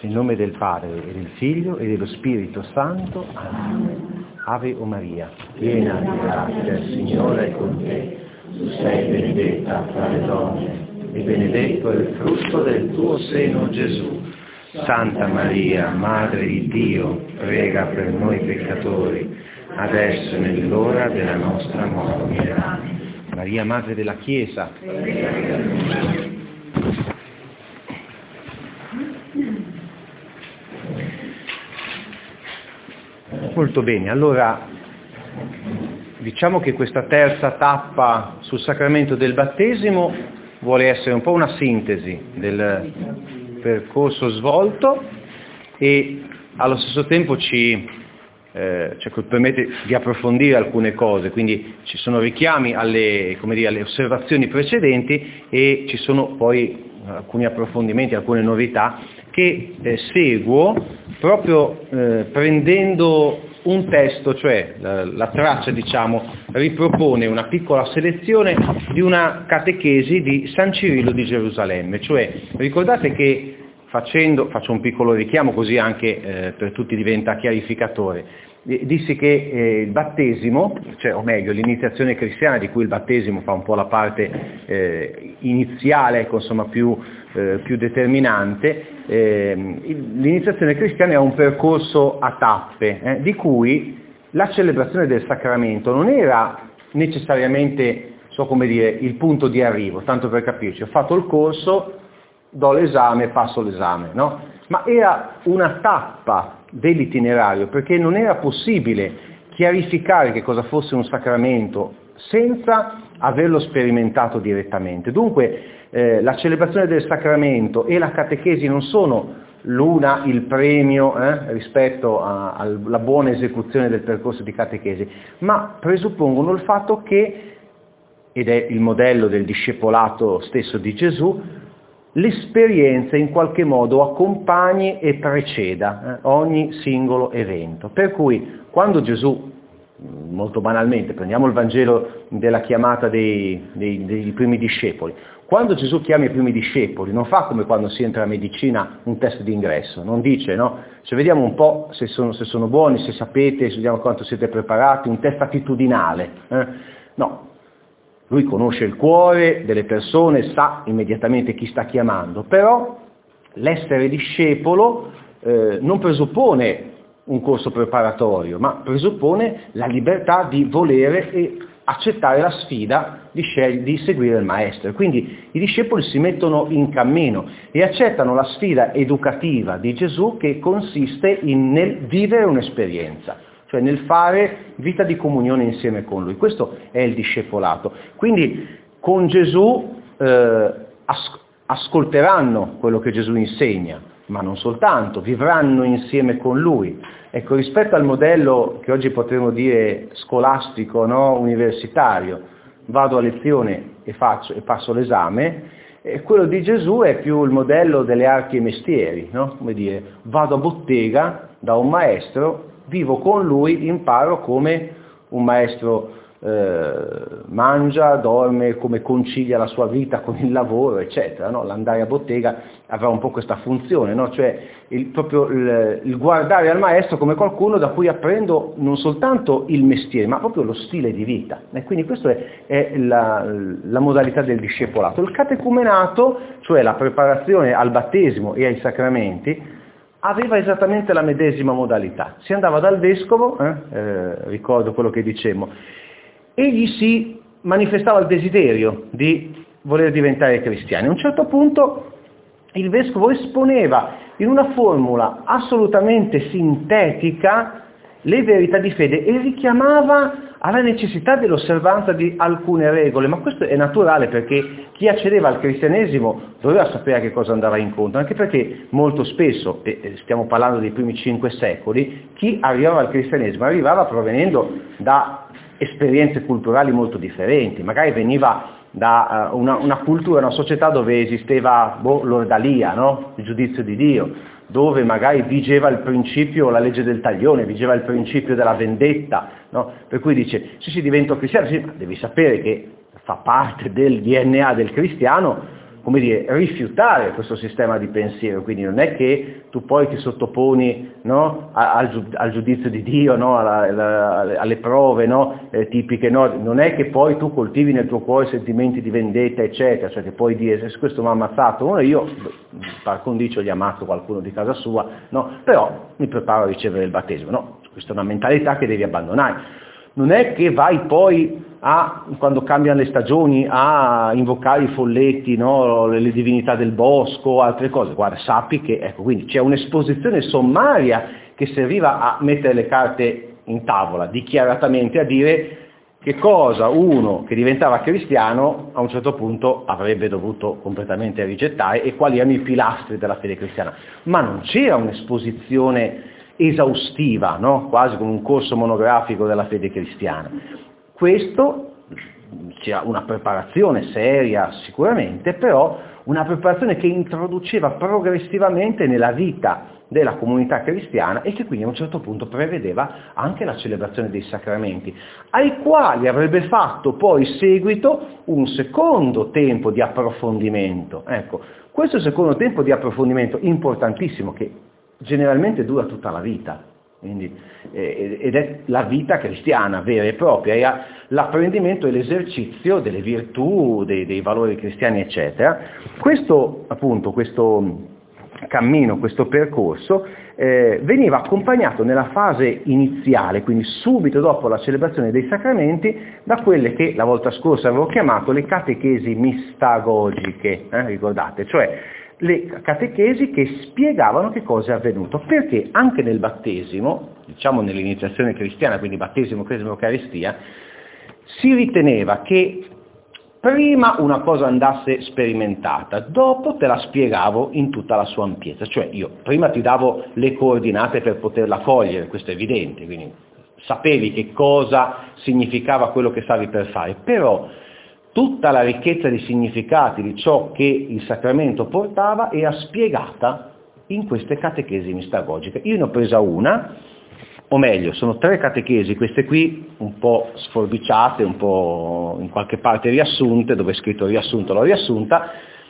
Nel nome del Padre, e del Figlio, e dello Spirito Santo. Amen. Ave o Maria, piena di grazia, il Signore è con te. Tu sei benedetta fra le donne, e benedetto è il frutto del tuo seno, Gesù. Santa Maria, Madre di Dio, prega per noi peccatori, adesso e nell'ora della nostra morte. Amen. Maria, Madre della Chiesa. Molto bene, allora diciamo che questa terza tappa sul sacramento del battesimo vuole essere un po' una sintesi del percorso svolto e allo stesso tempo ci permette di approfondire alcune cose, quindi ci sono richiami alle osservazioni precedenti e ci sono poi alcuni approfondimenti, alcune novità che seguo proprio prendendo un testo, cioè la traccia ripropone una piccola selezione di una catechesi di San Cirillo di Gerusalemme, cioè ricordate che faccio un piccolo richiamo così anche per tutti diventa chiarificatore, dissi che il battesimo, o meglio l'iniziazione cristiana di cui il battesimo fa un po' la parte iniziale, più determinante, l'iniziazione cristiana è un percorso a tappe, di cui la celebrazione del sacramento non era necessariamente, il punto di arrivo, tanto per capirci, ho fatto il corso, do l'esame, passo l'esame, no? Ma era una tappa dell'itinerario, perché non era possibile chiarificare che cosa fosse un sacramento senza averlo sperimentato direttamente. Dunque la celebrazione del sacramento e la catechesi non sono l'una il premio rispetto alla buona esecuzione del percorso di catechesi, ma presuppongono il fatto che, ed è il modello del discepolato stesso di Gesù, l'esperienza in qualche modo accompagni e preceda ogni singolo evento. Per cui quando Gesù, molto banalmente, prendiamo il Vangelo della chiamata dei primi discepoli, quando Gesù chiama i primi discepoli non fa come quando si entra a medicina un test d'ingresso, non dice vediamo un po' se sono buoni, se sapete, se vediamo quanto siete preparati, un test attitudinale, no. Lui conosce il cuore delle persone, sa immediatamente chi sta chiamando, però l'essere discepolo non presuppone un corso preparatorio, ma presuppone la libertà di volere e accettare la sfida di seguire il maestro. Quindi i discepoli si mettono in cammino e accettano la sfida educativa di Gesù che consiste nel vivere un'esperienza, cioè nel fare vita di comunione insieme con Lui. Questo è il discepolato. Quindi con Gesù ascolteranno quello che Gesù insegna, ma non soltanto, vivranno insieme con Lui. Ecco, rispetto al modello che oggi potremmo dire scolastico, universitario, vado a lezione e passo l'esame, quello di Gesù è più il modello delle arti e mestieri, vado a bottega da un maestro, vivo con lui, imparo come un maestro mangia, dorme, come concilia la sua vita con il lavoro, eccetera. L'andare a bottega avrà un po' questa funzione, cioè il guardare al maestro come qualcuno da cui apprendo non soltanto il mestiere, ma proprio lo stile di vita. E quindi questa è la modalità del discepolato. Il catecumenato, cioè la preparazione al battesimo e ai sacramenti, aveva esattamente la medesima modalità. Si andava dal vescovo, ricordo quello che dicemmo, egli si manifestava il desiderio di voler diventare cristiani. A un certo punto il vescovo esponeva in una formula assolutamente sintetica le verità di fede e richiamava alla necessità dell'osservanza di alcune regole, ma questo è naturale perché chi accedeva al cristianesimo doveva sapere a che cosa andava incontro, anche perché molto spesso, e stiamo parlando dei primi 5 secoli, chi arrivava al cristianesimo arrivava provenendo da esperienze culturali molto differenti, magari veniva da una cultura, una società dove esisteva l'ordalia, il giudizio di Dio, dove magari vigeva il principio, la legge del taglione, vigeva il principio della vendetta, per cui dice, sì divento cristiano, sì, ma devi sapere che fa parte del DNA del cristiano come dire, rifiutare questo sistema di pensiero, quindi non è che tu poi ti sottoponi, no, al giudizio di Dio, no, alle prove, no, tipiche, no, non è che poi tu coltivi nel tuo cuore sentimenti di vendetta, eccetera, cioè che poi dire se questo mi ha ammazzato, io par condicio gli ammazzo qualcuno di casa sua, no, però mi preparo a ricevere il battesimo, no, questa è una mentalità che devi abbandonare. Non è che vai poi quando cambiano le stagioni, a invocare i folletti, no, le divinità del bosco, altre cose. Guarda, sappi che, ecco, quindi c'è un'esposizione sommaria che serviva a mettere le carte in tavola, dichiaratamente a dire che cosa uno che diventava cristiano a un certo punto avrebbe dovuto completamente rigettare e quali erano i pilastri della fede cristiana. Ma non c'era un'esposizione esaustiva, no? Quasi come un corso monografico della fede cristiana. Questo, c'era una preparazione seria sicuramente, però una preparazione che introduceva progressivamente nella vita della comunità cristiana e che quindi a un certo punto prevedeva anche la celebrazione dei sacramenti, ai quali avrebbe fatto poi seguito un secondo tempo di approfondimento. Ecco, questo secondo tempo di approfondimento importantissimo che generalmente dura tutta la vita, quindi, ed è la vita cristiana vera e propria, è l'apprendimento e l'esercizio delle virtù, dei valori cristiani, eccetera. Questo, appunto, questo cammino, questo percorso, veniva accompagnato nella fase iniziale, quindi subito dopo la celebrazione dei sacramenti, da quelle che la volta scorsa avevo chiamato le catechesi mistagogiche, ricordate, cioè le catechesi che spiegavano che cosa è avvenuto, perché anche nel battesimo, diciamo nell'iniziazione cristiana, quindi battesimo, cresima, eucaristia, si riteneva che prima una cosa andasse sperimentata, dopo te la spiegavo in tutta la sua ampiezza, cioè io prima ti davo le coordinate per poterla cogliere, questo è evidente, quindi sapevi che cosa significava quello che stavi per fare, però tutta la ricchezza di significati di ciò che il sacramento portava era spiegata in queste catechesi mistagogiche. Io ne ho presa una, o meglio, sono 3 catechesi, queste qui un po' sforbiciate, un po' in qualche parte riassunte, dove è scritto riassunto l'ho riassunta,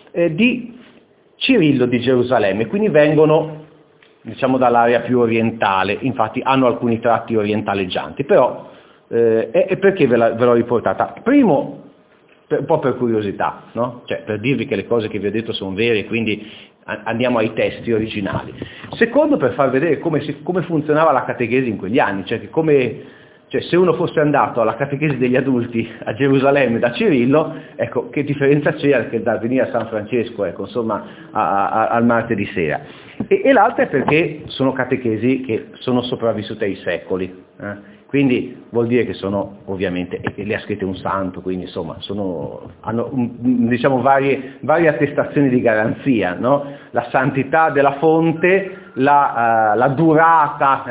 di Cirillo di Gerusalemme, quindi vengono, diciamo, dall'area più orientale, infatti hanno alcuni tratti orientaleggianti, però perché ve l'ho riportata? Primo, un po' per curiosità, no? Cioè, per dirvi che le cose che vi ho detto sono vere, quindi andiamo ai testi originali. Secondo, per far vedere come funzionava la catechesi in quegli anni, cioè se uno fosse andato alla catechesi degli adulti a Gerusalemme da Cirillo, ecco, che differenza c'era che da venire a San Francesco, ecco, insomma, al martedì sera. E l'altra è perché sono catechesi che sono sopravvissute ai secoli, quindi vuol dire che sono, ovviamente, e le ha scritte un santo, quindi insomma hanno diciamo varie attestazioni di garanzia, no? La santità della fonte, la durata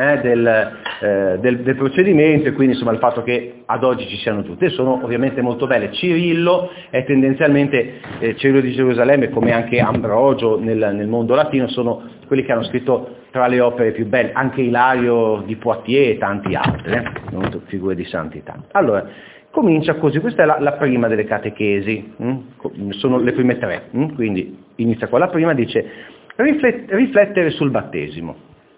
del procedimento e quindi insomma il fatto che ad oggi ci siano tutte, sono ovviamente molto belle. Cirillo è tendenzialmente, Cirillo di Gerusalemme come anche Ambrogio nel mondo latino sono quelli che hanno scritto tra le opere più belle, anche Ilario di Poitiers e tanti altri, figure di santità. Allora, comincia così, questa è la prima delle catechesi, sono le prime 3, quindi inizia con la prima, dice riflettere sul battesimo.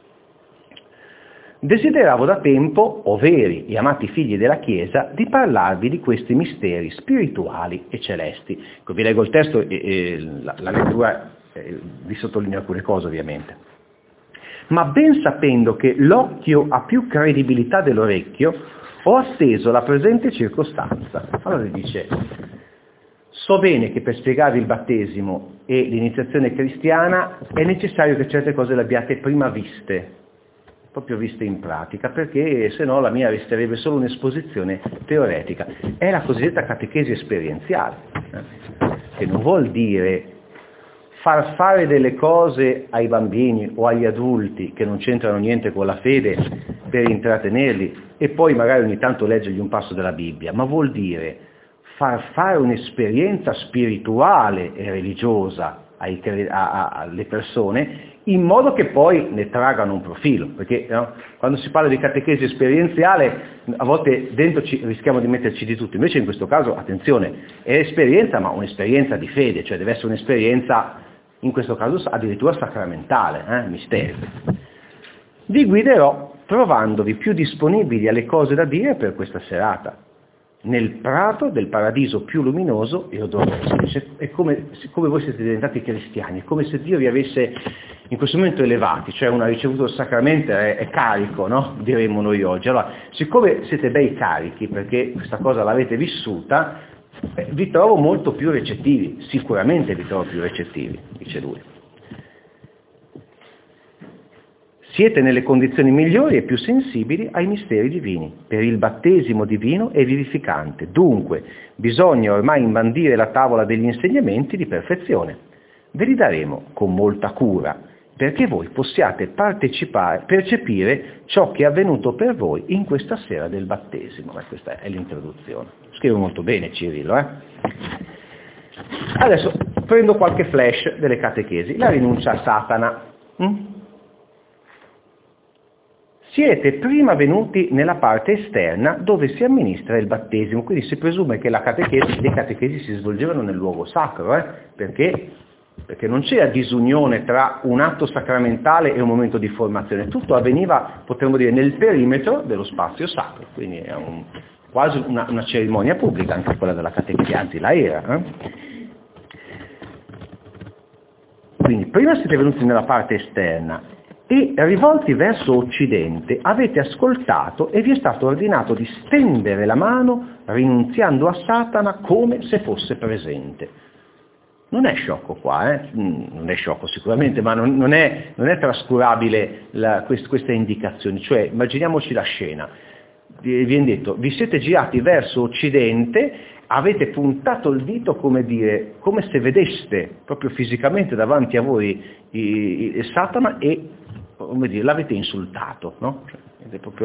Desideravo da tempo, o veri e amati figli della Chiesa, di parlarvi di questi misteri spirituali e celesti. Vi leggo il testo e la lettura vi sottolineo alcune cose ovviamente. Ma ben sapendo che l'occhio ha più credibilità dell'orecchio, ho atteso la presente circostanza. Allora dice, so bene che per spiegarvi il battesimo e l'iniziazione cristiana è necessario che certe cose le abbiate prima viste, proprio viste in pratica, perché se no la mia resterebbe solo un'esposizione teoretica. È la cosiddetta catechesi esperienziale, che non vuol dire far fare delle cose ai bambini o agli adulti che non c'entrano niente con la fede per intrattenerli e poi magari ogni tanto leggergli un passo della Bibbia, ma vuol dire far fare un'esperienza spirituale e religiosa alle persone in modo che poi ne traggano un profilo, perché no, quando si parla di catechesi esperienziale a volte dentro rischiamo di metterci di tutto, invece in questo caso, attenzione, è esperienza ma un'esperienza di fede, cioè deve essere un'esperienza, in questo caso addirittura sacramentale, mistero. Vi guiderò trovandovi più disponibili alle cose da dire per questa serata, nel prato del paradiso più luminoso e odoroso. È come voi siete diventati cristiani, è come se Dio vi avesse in questo momento elevati, cioè uno ha ricevuto il sacramento, è carico, no? Diremmo noi oggi. Allora, siccome siete bei carichi, perché questa cosa l'avete vissuta, vi trovo molto più recettivi, sicuramente vi trovo più recettivi, dice lui. Siete nelle condizioni migliori e più sensibili ai misteri divini, per il battesimo divino e vivificante. Dunque, bisogna ormai imbandire la tavola degli insegnamenti di perfezione. Ve li daremo con molta cura, perché voi possiate percepire ciò che è avvenuto per voi in questa sera del battesimo. Questa è l'introduzione. Scrivo molto bene Cirillo. Adesso prendo qualche flash delle catechesi. La rinuncia a Satana. Siete prima venuti nella parte esterna dove si amministra il battesimo, quindi si presume che le catechesi si svolgevano nel luogo sacro, perché non c'era disunione tra un atto sacramentale e un momento di formazione, tutto avveniva, potremmo dire, nel perimetro dello spazio sacro, quindi è quasi una cerimonia pubblica, anche quella della catechesi, anzi la era. Quindi prima siete venuti nella parte esterna, e rivolti verso Occidente avete ascoltato e vi è stato ordinato di stendere la mano rinunziando a Satana come se fosse presente. Non è sciocco qua, non è sciocco sicuramente, ma non è trascurabile queste indicazioni, cioè immaginiamoci la scena, viene detto, vi siete girati verso Occidente, avete puntato il dito, come se vedeste proprio fisicamente davanti a voi Satana e l'avete insultato, no? Cioè, proprio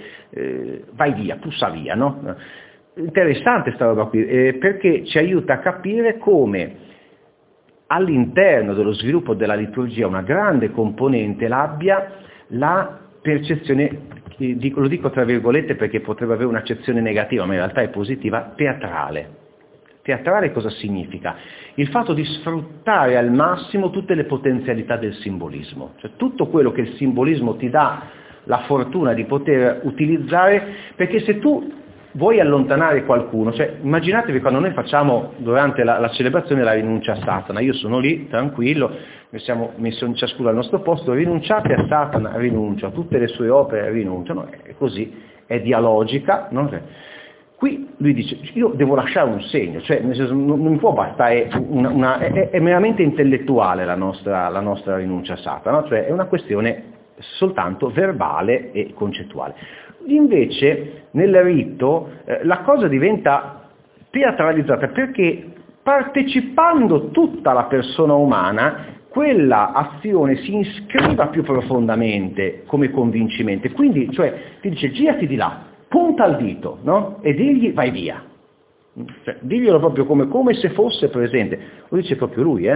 vai via, pussa via, no? Interessante sta roba qui, perché ci aiuta a capire come all'interno dello sviluppo della liturgia una grande componente l'abbia la percezione, lo dico tra virgolette perché potrebbe avere un'accezione negativa, ma in realtà è positiva, teatrale. Teatrale cosa significa? Il fatto di sfruttare al massimo tutte le potenzialità del simbolismo, cioè tutto quello che il simbolismo ti dà la fortuna di poter utilizzare, perché se tu vuoi allontanare qualcuno, cioè immaginatevi quando noi facciamo durante la celebrazione la rinuncia a Satana, io sono lì tranquillo, noi siamo messi ciascuno al nostro posto, rinunciate a Satana, rinuncio, a tutte le sue opere rinunciano, è così, è dialogica, no? Qui lui dice, io devo lasciare un segno, cioè nel senso, non mi può bastare, è meramente intellettuale la nostra rinuncia a Satana, no? Cioè è una questione soltanto verbale e concettuale. Invece nel rito la cosa diventa teatralizzata perché partecipando tutta la persona umana quella azione si iscriva più profondamente come convincimento, quindi cioè ti dice girati di là, punta il dito, no? E digli vai via, cioè, diglielo proprio come se fosse presente, lo dice proprio lui,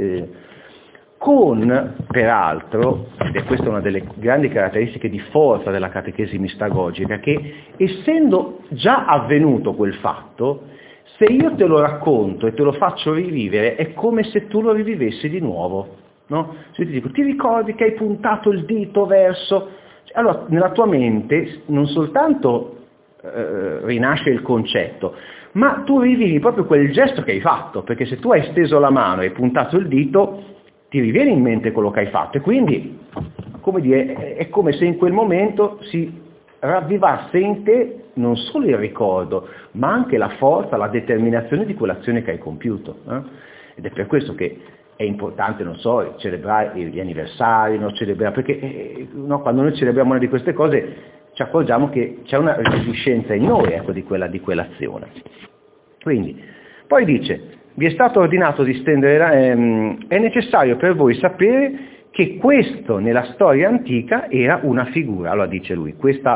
con, peraltro, e questa è una delle grandi caratteristiche di forza della catechesi mistagogica, che essendo già avvenuto quel fatto, se io te lo racconto e te lo faccio rivivere, è come se tu lo rivivessi di nuovo, no? Se io ti dico, ti ricordi che hai puntato il dito verso... Allora, nella tua mente non soltanto rinasce il concetto, ma tu rivivi proprio quel gesto che hai fatto, perché se tu hai steso la mano e hai puntato il dito, ti riviene in mente quello che hai fatto e quindi, come dire, è come se in quel momento si ravvivasse in te non solo il ricordo, ma anche la forza, la determinazione di quell'azione che hai compiuto. Ed è per questo che è importante, non so, celebrare gli anniversari, perché no, quando noi celebriamo una di queste cose ci accorgiamo che c'è una resistenza in noi, ecco, di quell'azione. Quindi, poi dice, vi è stato ordinato di stendere, è necessario per voi sapere che questo nella storia antica era una figura, allora dice lui, questa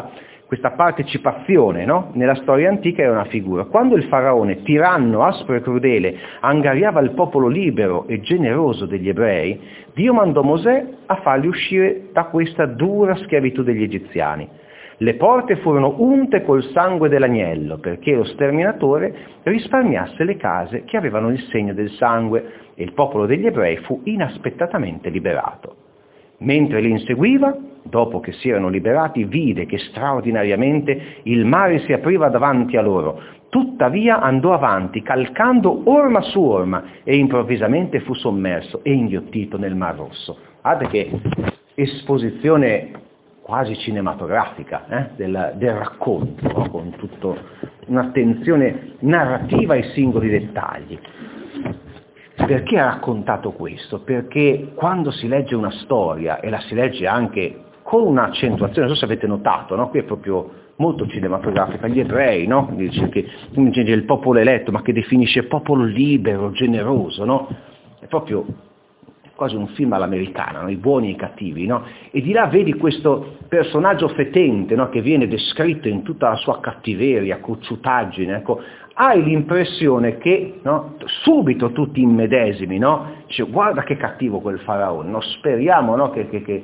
questa partecipazione, no? Nella storia antica era una figura. Quando il faraone, tiranno, aspro e crudele, angariava il popolo libero e generoso degli ebrei, Dio mandò Mosè a farli uscire da questa dura schiavitù degli egiziani. Le porte furono unte col sangue dell'agnello, perché lo sterminatore risparmiasse le case che avevano il segno del sangue, e il popolo degli ebrei fu inaspettatamente liberato. Mentre li inseguiva, dopo che si erano liberati, vide che straordinariamente il mare si apriva davanti a loro. Tuttavia andò avanti, calcando orma su orma, e improvvisamente fu sommerso e inghiottito nel Mar Rosso. Guardate che esposizione quasi cinematografica del racconto, no? Con tutta un'attenzione narrativa ai singoli dettagli. Perché ha raccontato questo? Perché quando si legge una storia, e la si legge anche con un'accentuazione, non so se avete notato, no? Qui è proprio molto cinematografica, gli ebrei, no? Dice che il popolo eletto, ma che definisce popolo libero, generoso, no? È proprio quasi un film all'americana, no? I buoni e i cattivi, no? E di là vedi questo personaggio fetente, no? Che viene descritto in tutta la sua cattiveria, cocciutaggine, ecco. Hai l'impressione che, no? Subito tutti immedesimi, no? Dice, guarda che cattivo quel faraone, no? Speriamo, no? Che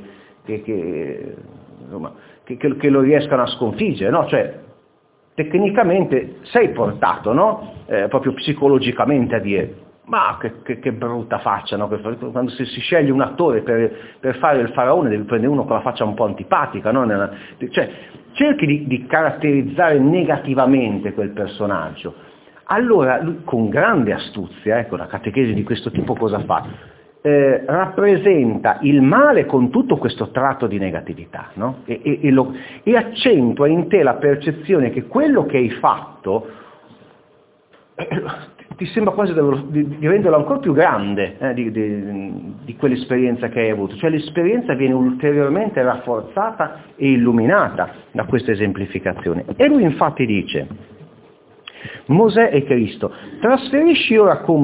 lo riescano a sconfiggere, no? Cioè, tecnicamente sei portato, no? Proprio psicologicamente a dire, ma che brutta faccia, no? Quando si sceglie un attore per fare il faraone devi prendere uno con la faccia un po' antipatica, no? Cioè, cerchi di caratterizzare negativamente quel personaggio. Allora, lui, con grande astuzia, ecco, la catechesi di questo tipo cosa fa? Rappresenta il male con tutto questo tratto di negatività, no? E accentua in te la percezione che quello che hai fatto ti sembra quasi di renderlo ancora più grande di quell'esperienza che hai avuto. Cioè l'esperienza viene ulteriormente rafforzata e illuminata da questa esemplificazione. E lui infatti dice, Mosè e Cristo, trasferisciti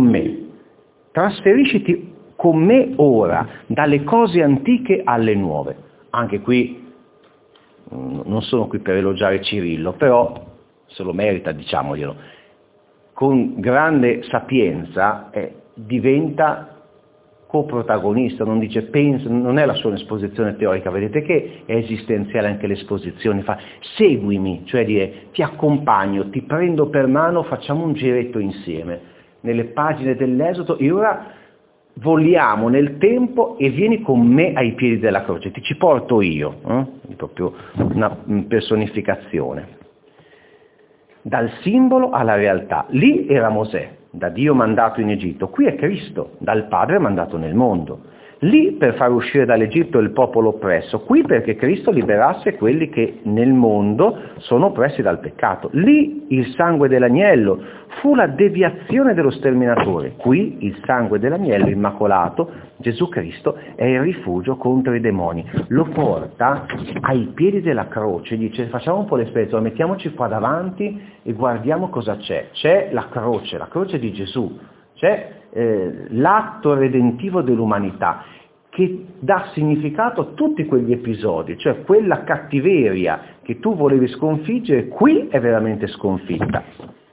con me ora dalle cose antiche alle nuove. Anche qui, non sono qui per elogiare Cirillo, però se lo merita, diciamoglielo, con grande sapienza diventa coprotagonista, non dice pensa, non è la sua esposizione teorica, vedete che è esistenziale anche l'esposizione, fa seguimi, cioè dire ti accompagno, ti prendo per mano, facciamo un giretto insieme nelle pagine dell'Esodo e ora voliamo nel tempo e vieni con me ai piedi della croce, ti ci porto io, è proprio una personificazione. Dal simbolo alla realtà. Lì era Mosè, da Dio mandato in Egitto. Qui è Cristo, dal Padre mandato nel mondo. Lì per far uscire dall'Egitto il popolo oppresso. Qui perché Cristo liberasse quelli che nel mondo sono oppressi dal peccato. Lì il sangue dell'agnello fu la deviazione dello sterminatore. Qui il sangue dell'agnello immacolato, Gesù Cristo, è il rifugio contro i demoni. Lo porta ai piedi della croce, dice facciamo un po' l'esperienza, mettiamoci qua davanti e guardiamo cosa c'è. C'è la croce di Gesù, c'è l'atto redentivo dell'umanità che dà significato a tutti quegli episodi, cioè quella cattiveria che tu volevi sconfiggere, qui è veramente sconfitta.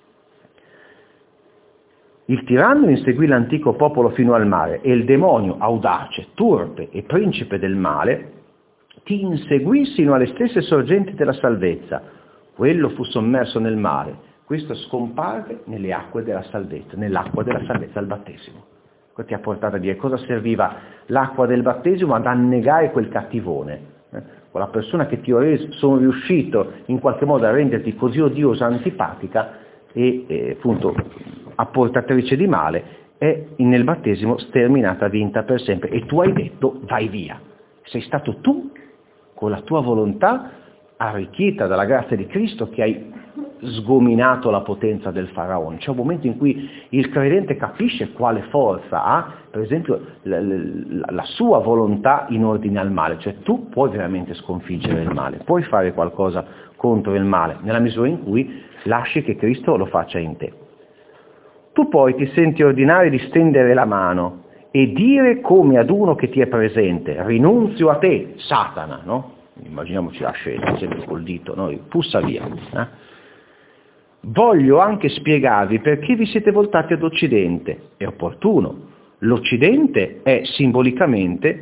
Il tiranno inseguì l'antico popolo fino al mare e il demonio, audace, turpe e principe del male, ti inseguì sino alle stesse sorgenti della salvezza. Quello fu sommerso nel mare, questo scomparve nelle acque della salvezza, nell'acqua della salvezza al battesimo. Questo ti ha portato a dire cosa serviva l'acqua del battesimo ad annegare quel cattivone. Quella persona che ti sono riuscito in qualche modo a renderti così odiosa, antipatica e appunto apportatrice di male, è nel battesimo sterminata, vinta per sempre. E tu hai detto vai via. Sei stato tu, con la tua volontà, arricchita dalla grazia di Cristo, che hai sgominato la potenza del faraone. C'è un momento in cui il credente capisce quale forza ha, per esempio, la sua volontà in ordine al male, cioè tu puoi veramente sconfiggere il male, puoi fare qualcosa contro il male, nella misura in cui lasci che Cristo lo faccia in te. Tu poi ti senti ordinare di stendere la mano e dire come ad uno che ti è presente, rinunzio a te, Satana, no? immaginiamoci la scena, sempre col dito, no? Pussa via. Voglio anche spiegarvi perché vi siete voltati ad Occidente. È opportuno. L'Occidente è simbolicamente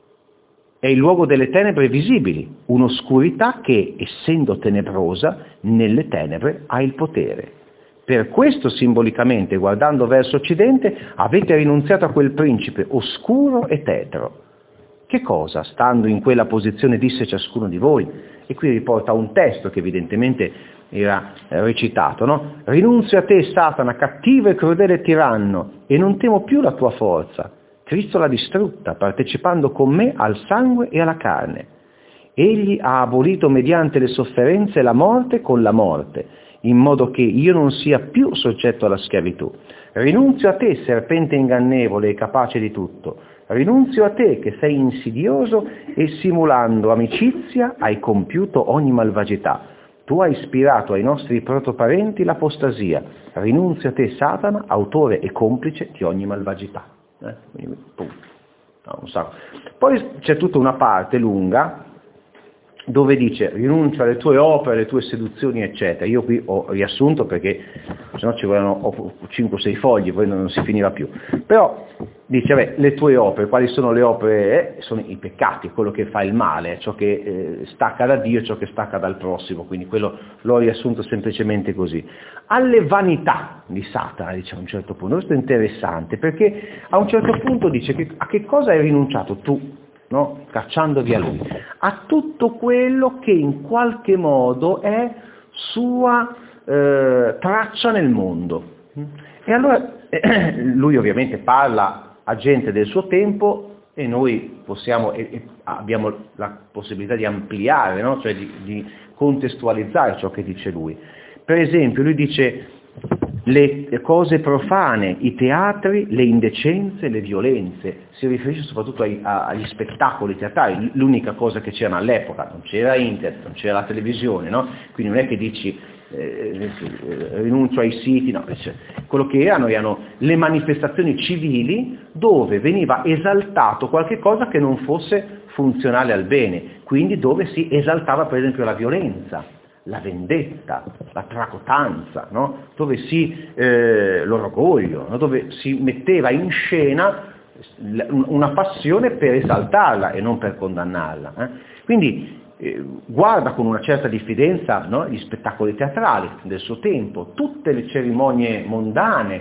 il luogo delle tenebre visibili, un'oscurità che, essendo tenebrosa, nelle tenebre ha il potere. Per questo simbolicamente, guardando verso Occidente, avete rinunziato a quel principe oscuro e tetro. Che cosa, stando in quella posizione, disse ciascuno di voi? E qui riporta un testo che evidentemente era recitato, no? Rinunzio a te, Satana, cattivo e crudele tiranno, e non temo più la tua forza. Cristo l'ha distrutta, partecipando con me al sangue e alla carne. Egli ha abolito mediante le sofferenze la morte con la morte, in modo che io non sia più soggetto alla schiavitù. Rinunzio a te, serpente ingannevole e capace di tutto. Rinunzio a te che sei insidioso e simulando amicizia hai compiuto ogni malvagità. Tu hai ispirato ai nostri protoparenti l'apostasia. Rinunzio a te, Satana, autore e complice di ogni malvagità. Quindi, no, un sacco. Poi c'è tutta una parte lunga dove dice rinuncio alle tue opere, alle tue seduzioni, eccetera. Io qui ho riassunto perché sennò ci volevano 5-6 fogli, poi non si finiva più. Però dice, le tue opere, quali sono le opere? Sono i peccati, quello che fa il male, ciò che stacca da Dio, ciò che stacca dal prossimo, quindi quello l'ho riassunto semplicemente così. Alle vanità di Satana, dice a un certo punto, questo è interessante, perché a un certo punto dice a che cosa hai rinunciato tu? No? Cacciando via lui, a tutto quello che in qualche modo è sua traccia nel mondo. E allora lui ovviamente parla a gente del suo tempo e noi possiamo abbiamo la possibilità di ampliare, no? Cioè di contestualizzare ciò che dice lui. Per esempio lui dice le cose profane, i teatri, le indecenze, le violenze, si riferisce soprattutto agli spettacoli teatrali, l'unica cosa che c'era all'epoca, non c'era internet, non c'era la televisione, no? Quindi non è che dici rinuncio ai siti, no, quello che erano le manifestazioni civili dove veniva esaltato qualche cosa che non fosse funzionale al bene, quindi dove si esaltava per esempio la violenza, la vendetta, la tracotanza, no? Dove l'orgoglio, no? Dove si metteva in scena una passione per esaltarla e non per condannarla. Quindi guarda con una certa diffidenza, no? Gli spettacoli teatrali del suo tempo, tutte le cerimonie mondane,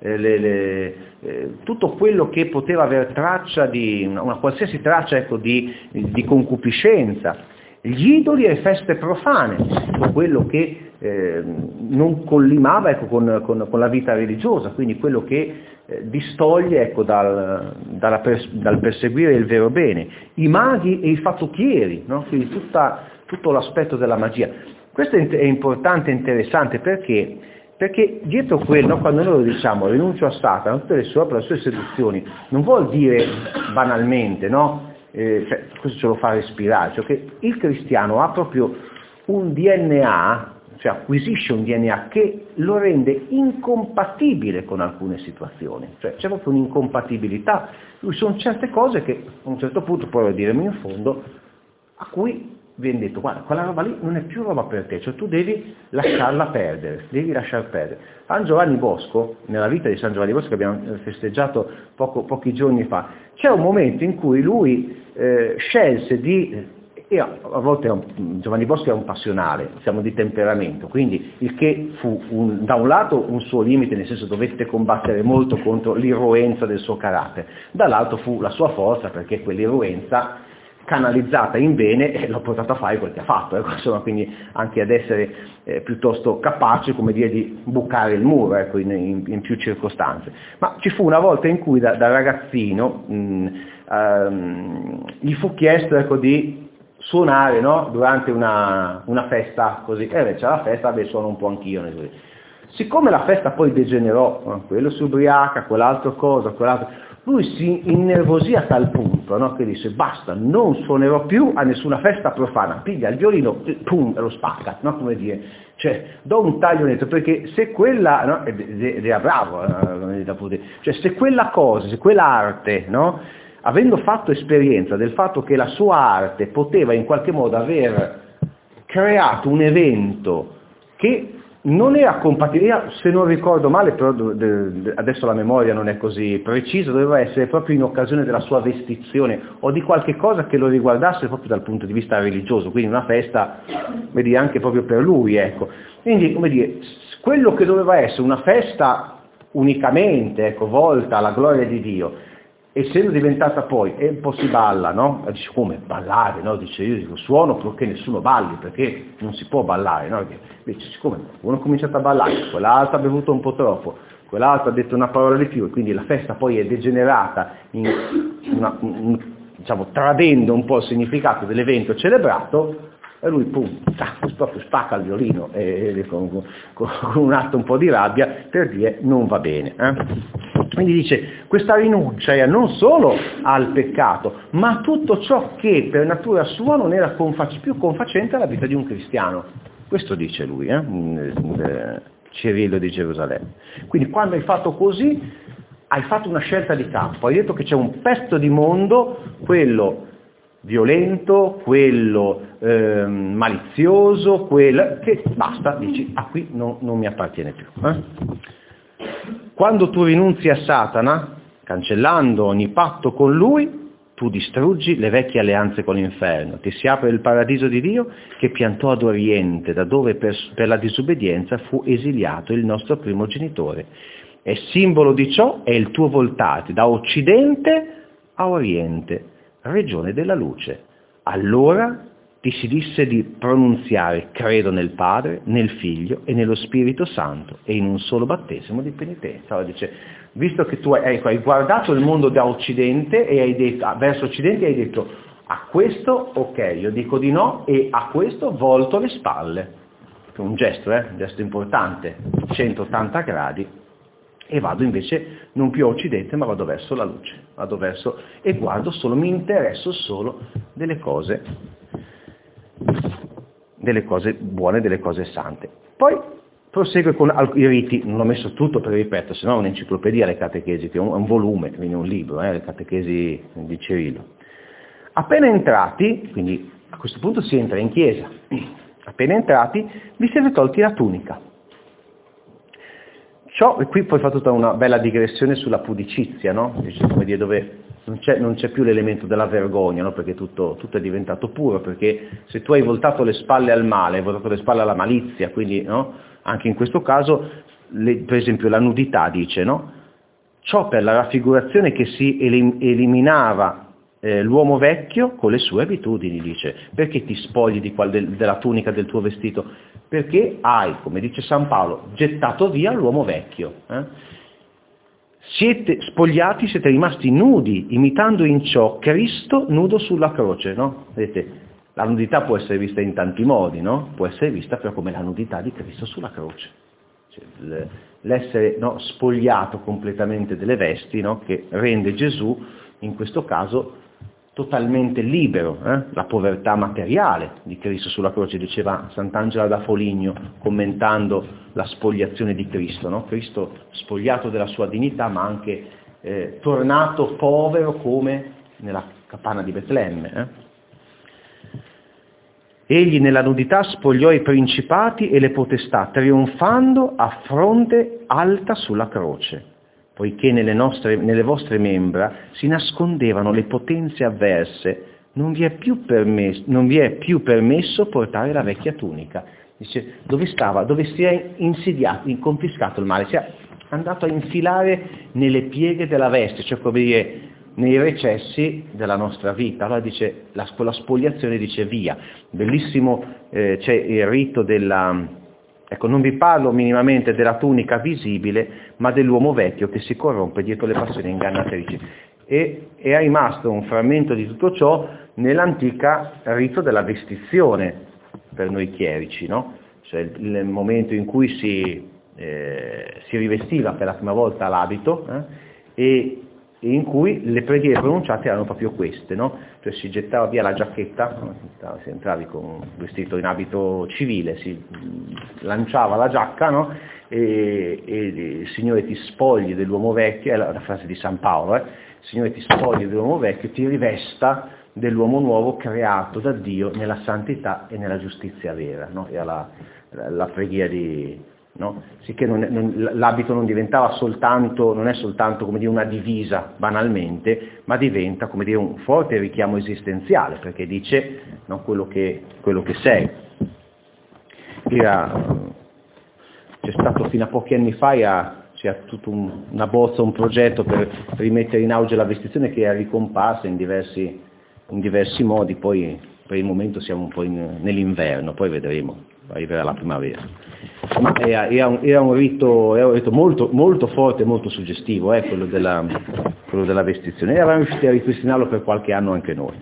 tutto quello che poteva aver traccia di una qualsiasi traccia, ecco, di concupiscenza. Gli idoli e feste profane, quello che non collimava, ecco, con la vita religiosa, quindi quello che distoglie, ecco, dal perseguire il vero bene. I maghi e i fattucchieri, no? Quindi tutto l'aspetto della magia. Questo è importante e interessante perché dietro quello, quando noi lo diciamo rinuncio a Satana, tutte le sue opere, le sue seduzioni, non vuol dire banalmente, no? Questo ce lo fa respirare, cioè che il cristiano ha proprio un DNA, cioè acquisisce un DNA che lo rende incompatibile con alcune situazioni, cioè c'è proprio un'incompatibilità. Ci sono certe cose che a un certo punto, poi lo diremo in fondo, a cui viene detto guarda, quella roba lì non è più roba per te, cioè tu devi lasciarla perdere, devi lasciar perdere. San Giovanni Bosco, nella vita di San Giovanni Bosco che abbiamo festeggiato pochi giorni fa, c'è un momento in cui lui scelse a volte Giovanni Bosco è un passionale, siamo di temperamento, quindi il che fu da un lato un suo limite, nel senso dovette combattere molto contro l'irruenza del suo carattere, dall'altro fu la sua forza perché quell'irruenza canalizzata in bene l'ho portato a fare quel che ha fatto, insomma, quindi anche ad essere piuttosto capace, come dire, di bucare il muro, ecco, in più circostanze. Ma ci fu una volta in cui da ragazzino gli fu chiesto, ecco, di suonare, no? Durante una festa così, c'è la festa, suono un po' anch'io. Siccome la festa poi degenerò, quello si ubriaca, quell'altro cosa, quell'altro, lui si innervosì a tal punto, no? Che disse basta, non suonerò più a nessuna festa profana, piglia il violino, pum, e lo spacca, no? Come dire, cioè do un taglio netto, perché se quella, no? Ed era bravo, cioè se quella cosa, se quell'arte, no? avendo fatto esperienza del fatto che la sua arte poteva in qualche modo aver creato un evento che non era compatibile, se non ricordo male, però adesso la memoria non è così precisa, doveva essere proprio in occasione della sua vestizione o di qualche cosa che lo riguardasse proprio dal punto di vista religioso, quindi una festa, vedi, anche proprio per lui, ecco. Quindi, come dire, quello che doveva essere una festa unicamente, ecco, volta alla gloria di Dio, essendo diventata poi, e un po' si balla, no? Dice, come ballare, no? Dice, io dico, suono purché nessuno balli, perché non si può ballare, no? Dice, siccome uno ha cominciato a ballare, quell'altro ha bevuto un po' troppo, quell'altro ha detto una parola di più, e quindi la festa poi è degenerata, diciamo, tradendo un po' il significato dell'evento celebrato, e lui, pum, proprio spacca il violino con un atto un po' di rabbia per dire non va bene. Quindi dice, questa rinuncia era non solo al peccato, ma a tutto ciò che per natura sua non era più confacente alla vita di un cristiano. Questo dice lui, Cirillo di Gerusalemme. Quindi quando hai fatto così, hai fatto una scelta di campo, hai detto che c'è un pezzo di mondo, quello violento, quello malizioso, quello che basta, dici, qui non mi appartiene più. Quando tu rinunzi a Satana, cancellando ogni patto con lui, tu distruggi le vecchie alleanze con l'inferno, ti si apre il paradiso di Dio che piantò ad oriente, da dove per la disobbedienza fu esiliato il nostro primogenitore. E simbolo di ciò è il tuo voltarti da occidente a oriente, regione della luce. Allora ti si disse di pronunziare credo nel Padre, nel Figlio e nello Spirito Santo e in un solo battesimo di penitenza. Allora dice, visto che tu hai guardato il mondo da occidente e hai detto, verso occidente e hai detto a questo ok, io dico di no e a questo volto le spalle. Un gesto importante, 180 gradi. E vado invece non più a occidente ma vado verso la luce, e guardo solo, mi interesso solo delle cose buone, delle cose sante. Poi prosegue con i riti, non ho messo tutto per ripeto, se no è un'enciclopedia le catechesi, che è un volume, quindi un libro, le catechesi di Cirillo. Appena entrati, quindi a questo punto si entra in chiesa, appena entrati vi siete tolti la tunica. E qui poi fa tutta una bella digressione sulla pudicizia, no? Come dire, dove non c'è più l'elemento della vergogna, no? Perché tutto è diventato puro, perché se tu hai voltato le spalle al male, hai voltato le spalle alla malizia, quindi no? Anche in questo caso, per esempio la nudità dice, no? Ciò per la raffigurazione che si eliminava l'uomo vecchio con le sue abitudini, dice. Perché ti spogli della tunica del tuo vestito? Perché hai, come dice San Paolo, gettato via l'uomo vecchio. Siete spogliati, siete rimasti nudi, imitando in ciò Cristo nudo sulla croce, no? Vedete, la nudità può essere vista in tanti modi, no? Può essere vista però come la nudità di Cristo sulla croce. Cioè, l'essere spogliato completamente delle vesti, no? Che rende Gesù, in questo caso, totalmente libero, la povertà materiale di Cristo sulla croce, diceva Sant'Angela da Foligno commentando la spogliazione di Cristo, no? Cristo spogliato della sua dignità ma anche tornato povero come nella capanna di Betlemme. Egli nella nudità spogliò i principati e le potestà, trionfando a fronte alta sulla croce. Poiché nelle vostre membra si nascondevano le potenze avverse, non vi è più permesso portare la vecchia tunica. Dice, dove si è insidiato, confiscato il male, si è andato a infilare nelle pieghe della veste, cioè come dire, nei recessi della nostra vita. Allora dice, con la spoliazione dice via. Bellissimo, c'è il rito della... Ecco, non vi parlo minimamente della tunica visibile, ma dell'uomo vecchio che si corrompe dietro le passioni ingannatrici. E è rimasto un frammento di tutto ciò nell'antica rito della vestizione per noi chierici, no? Cioè il momento in cui si rivestiva per la prima volta l'abito e in cui le preghiere pronunciate erano proprio queste, no? Cioè si gettava via la giacchetta, se entravi con un vestito in abito civile, si lanciava la giacca, no? E il Signore ti spogli dell'uomo vecchio, è la frase di San Paolo, Signore ti spogli dell'uomo vecchio, ti rivesta dell'uomo nuovo creato da Dio nella santità e nella giustizia vera, no? Era la preghiera di... no? Sicché l'abito non diventava soltanto, non è soltanto come dire una divisa banalmente, ma diventa come dire un forte richiamo esistenziale, perché dice no, quello che sei. C'è stato fino a pochi anni fa c'è tutto una bozza, un progetto per rimettere in auge la vestizione che è ricomparsa in diversi modi, poi per il momento siamo un po' nell'inverno, poi vedremo, arriverà la primavera. Ma era un rito molto, molto forte, molto suggestivo, quello della vestizione. E eravamo riusciti a ripristinarlo per qualche anno anche noi.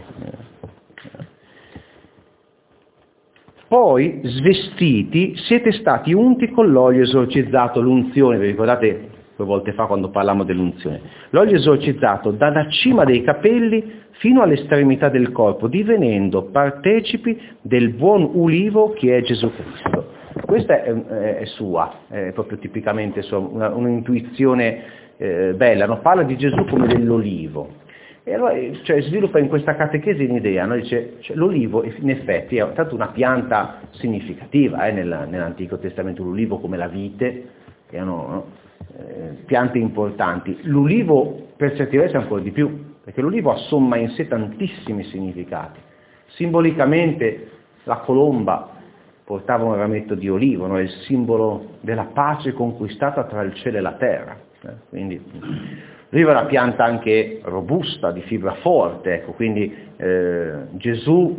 Poi, svestiti, siete stati unti con l'olio esorcizzato, l'unzione, vi ricordate 2 volte fa quando parlavamo dell'unzione? L'olio esorcizzato dalla cima dei capelli fino all'estremità del corpo, divenendo partecipi del buon ulivo che è Gesù Cristo. Questa è sua, è proprio tipicamente sua, un'intuizione bella, no? Parla di Gesù come dell'olivo. E allora sviluppa in questa catechesi un'idea, no? Dice, l'olivo in effetti è tanto una pianta significativa nell'Antico Testamento, l'olivo come la vite, che erano piante importanti. L'olivo per certi versi ancora di più, perché l'olivo assomma in sé tantissimi significati. Simbolicamente la colomba portava un rametto di olivo, no? È il simbolo della pace conquistata tra il cielo e la terra. Quindi l'olivo è una pianta anche robusta, di fibra forte, ecco, quindi Gesù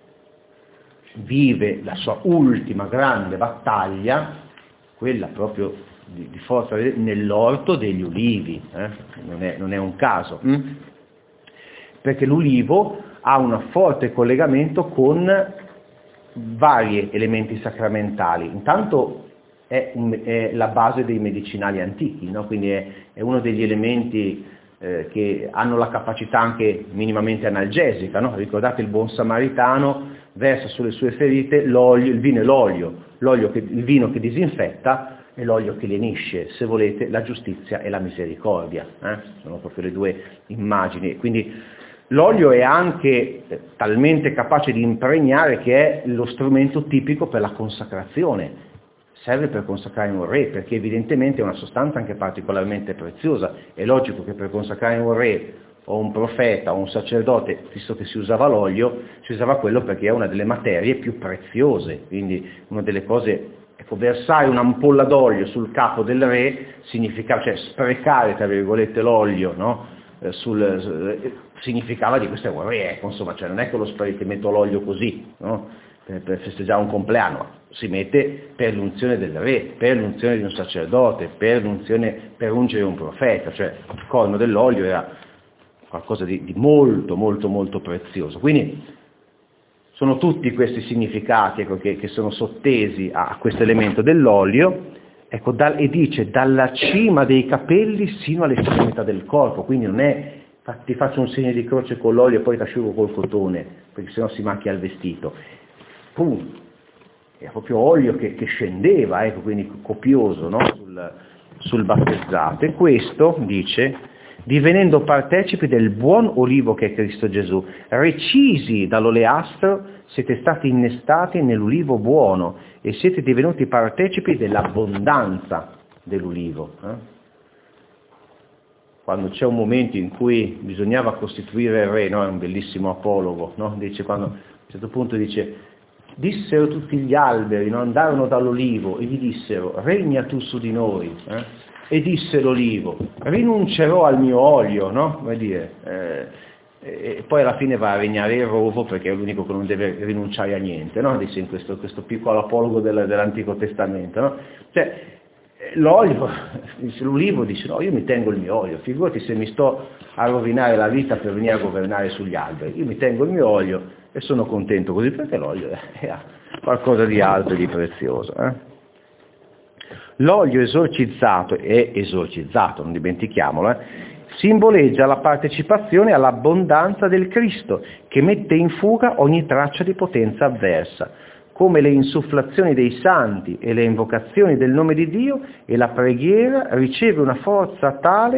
vive la sua ultima grande battaglia, quella proprio di forza, nell'orto degli ulivi, non è un caso, perché l'ulivo ha un forte collegamento con vari elementi sacramentali. Intanto è la base dei medicinali antichi, no? Quindi è uno degli elementi che hanno la capacità anche minimamente analgesica, no? Ricordate il buon samaritano versa sulle sue ferite il vino e l'olio, il vino che disinfetta e l'olio che lenisce, se volete, la giustizia e la misericordia, sono proprio le 2 immagini. Quindi l'olio è anche talmente capace di impregnare che è lo strumento tipico per la consacrazione. Serve per consacrare un re, perché evidentemente è una sostanza anche particolarmente preziosa. È logico che per consacrare un re o un profeta o un sacerdote, visto che si usava l'olio, si usava quello perché è una delle materie più preziose. Quindi una delle cose, versare un'ampolla d'olio sul capo del re significava, sprecare, tra virgolette, l'olio, no? Significava di questo è un re, insomma, non è che lo sprechi, metto l'olio così, no? Per festeggiare un compleanno, si mette per l'unzione del re, per l'unzione di un sacerdote, per ungere un profeta, il corno dell'olio era qualcosa di molto, molto, molto prezioso. Quindi sono tutti questi significati, che sono sottesi a questo elemento dell'olio, e dice dalla cima dei capelli sino all'estremità del corpo, quindi non è ti faccio un segno di croce con l'olio e poi ti asciugo col cotone, perché sennò si macchia il vestito. È proprio olio che scendeva, quindi copioso, no? sul battezzato. E questo, dice, divenendo partecipi del buon olivo che è Cristo Gesù, recisi dall'oleastro, siete stati innestati nell'ulivo buono e siete divenuti partecipi dell'abbondanza dell'ulivo. Quando c'è un momento in cui bisognava costituire il re, no? È un bellissimo apologo, no? Dice, quando a un certo punto dice, dissero tutti gli alberi, no? Andarono dall'olivo e gli dissero, regna tu su di noi, e disse l'olivo, rinuncerò al mio olio, no? Vuol dire, e poi alla fine va a regnare il rovo perché è l'unico che non deve rinunciare a niente, no? Dice in questo piccolo apologo dell'Antico Testamento, no? L'ulivo dice no, io mi tengo il mio olio, figurati se mi sto a rovinare la vita per venire a governare sugli alberi, io mi tengo il mio olio e sono contento così, perché l'olio è qualcosa di alto e di prezioso. L'olio esorcizzato, non dimentichiamolo, simboleggia la partecipazione all'abbondanza del Cristo, che mette in fuga ogni traccia di potenza avversa, come le insufflazioni dei santi e le invocazioni del nome di Dio, e la preghiera riceve una forza tale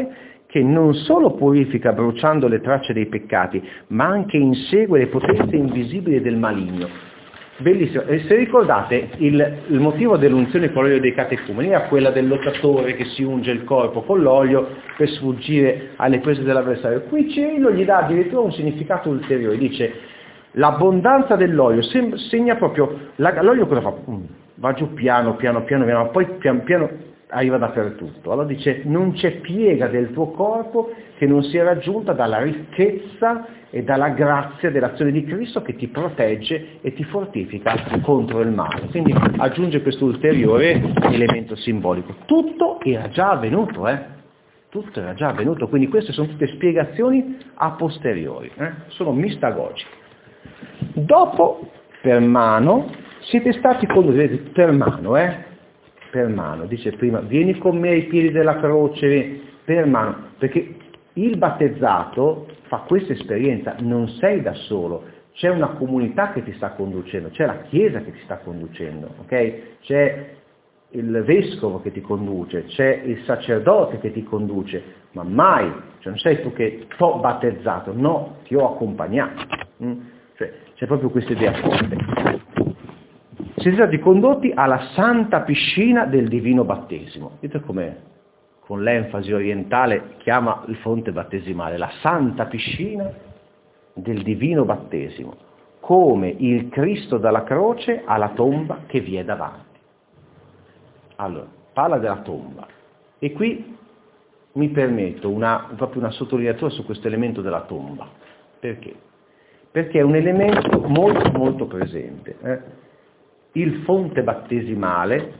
che non solo purifica bruciando le tracce dei peccati, ma anche insegue le potenze invisibili del maligno. Bellissimo. E se ricordate, il motivo dell'unzione con l'olio dei catecumeni era quella del lottatore che si unge il corpo con l'olio per sfuggire alle prese dell'avversario. Qui Cirillo gli dà addirittura un significato ulteriore, dice l'abbondanza dell'olio segna proprio, l'olio cosa fa? Va giù piano, ma poi pian piano arriva dappertutto. Allora dice, non c'è piega del tuo corpo che non sia raggiunta dalla ricchezza e dalla grazia dell'azione di Cristo che ti protegge e ti fortifica contro il male. Quindi aggiunge questo ulteriore elemento simbolico. Tutto era già avvenuto, Tutto era già avvenuto, quindi queste sono tutte spiegazioni a posteriori, sono mistagogiche. Dopo, per mano, siete stati condotti, per mano, dice prima, vieni con me ai piedi della croce, per mano, perché il battezzato fa questa esperienza, non sei da solo, c'è una comunità che ti sta conducendo, c'è la Chiesa che ti sta conducendo, ok? C'è il vescovo che ti conduce, c'è il sacerdote che ti conduce, ma mai, non sei tu che t'ho battezzato, no, ti ho accompagnato. Cioè, c'è proprio questa idea forte. Siete stati condotti alla santa piscina del divino battesimo. Vedete come con l'enfasi orientale chiama il fonte battesimale, la santa piscina del divino battesimo, come il Cristo dalla croce alla tomba che vi è davanti. Allora, parla della tomba. E qui mi permetto proprio una sottolineatura su questo elemento della tomba. Perché? Perché è un elemento molto molto presente. Il fonte battesimale,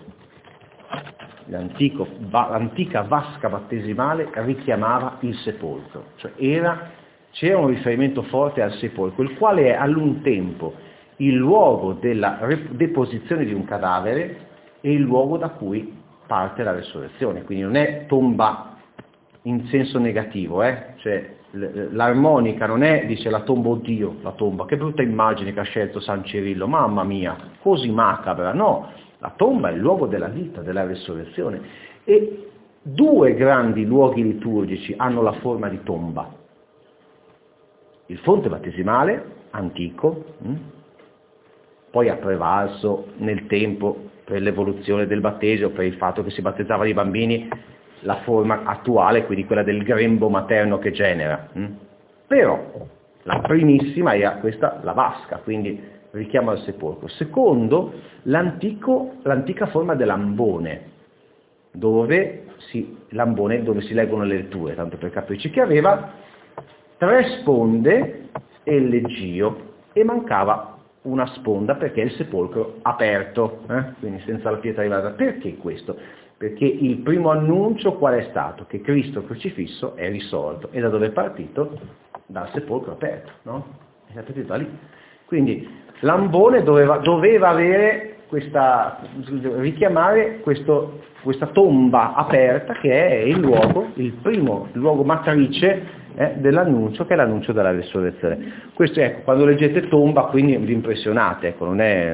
l'antica vasca battesimale richiamava il sepolcro, cioè c'era un riferimento forte al sepolcro, il quale è all'un tempo il luogo della deposizione di un cadavere e il luogo da cui parte la resurrezione. Quindi non è tomba in senso negativo, cioè l'armonica non è, dice la tomba, oddio, la tomba, che brutta immagine che ha scelto San Cirillo, mamma mia, così macabra, no, la tomba è il luogo della vita, della resurrezione, e due grandi luoghi liturgici hanno la forma di tomba, il fonte battesimale, antico, poi ha prevalso nel tempo per l'evoluzione del battesimo, per il fatto che si battezzavano i bambini, la forma attuale, quindi quella del grembo materno che genera. Però la primissima era questa, la vasca, quindi richiamo al sepolcro. Secondo, l'antica forma dell'ambone, dove si leggono le letture, tanto per capirci, che aveva 3 sponde e il leggio, e mancava una sponda perché è il sepolcro aperto, quindi senza la pietra rivata. Perché questo? Perché il primo annuncio qual è stato? Che Cristo crocifisso è risorto. E da dove è partito? Dal sepolcro aperto, no? È partito da lì. Quindi l'ambone doveva avere richiamare questa tomba aperta che è il luogo matrice dell'annuncio, che è l'annuncio della resurrezione. Questo, ecco, quando leggete tomba, quindi vi impressionate, ecco, non è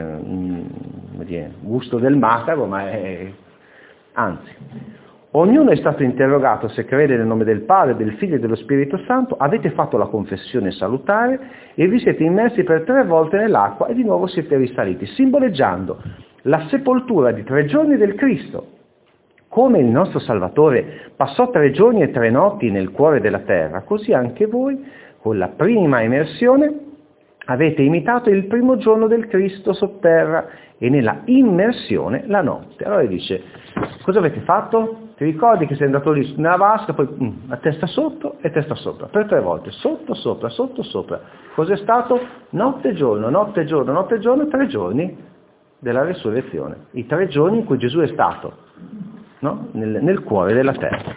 gusto del macabro, ma è... Anzi, ognuno è stato interrogato se crede nel nome del Padre, del Figlio e dello Spirito Santo, avete fatto la confessione salutare e vi siete immersi per 3 volte nell'acqua e di nuovo siete risaliti, simboleggiando la sepoltura di 3 giorni del Cristo. Come il nostro Salvatore passò 3 giorni e 3 notti nel cuore della terra, così anche voi, con la prima immersione, avete imitato il primo giorno del Cristo sotterra e nella immersione la notte. Allora dice, cosa avete fatto? Ti ricordi che sei andato lì nella vasca, poi a testa sotto e testa sopra, per 3 volte, sotto, sopra, sotto, sopra. Cos'è stato? Notte e giorno, notte e giorno, notte e giorno, 3 giorni della resurrezione. I 3 giorni in cui Gesù è stato, no? nel cuore della terra.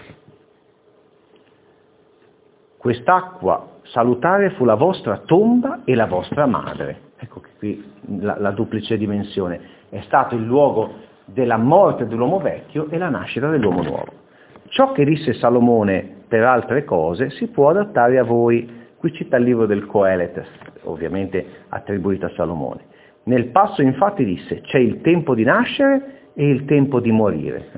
Quest'acqua salutare fu la vostra tomba e la vostra madre. Ecco che qui la duplice dimensione. È stato il luogo della morte dell'uomo vecchio e la nascita dell'uomo nuovo. Ciò che disse Salomone per altre cose si può adattare a voi. Qui cita il libro del Coelet, ovviamente attribuito a Salomone. Nel passo infatti disse, c'è il tempo di nascere e il tempo di morire.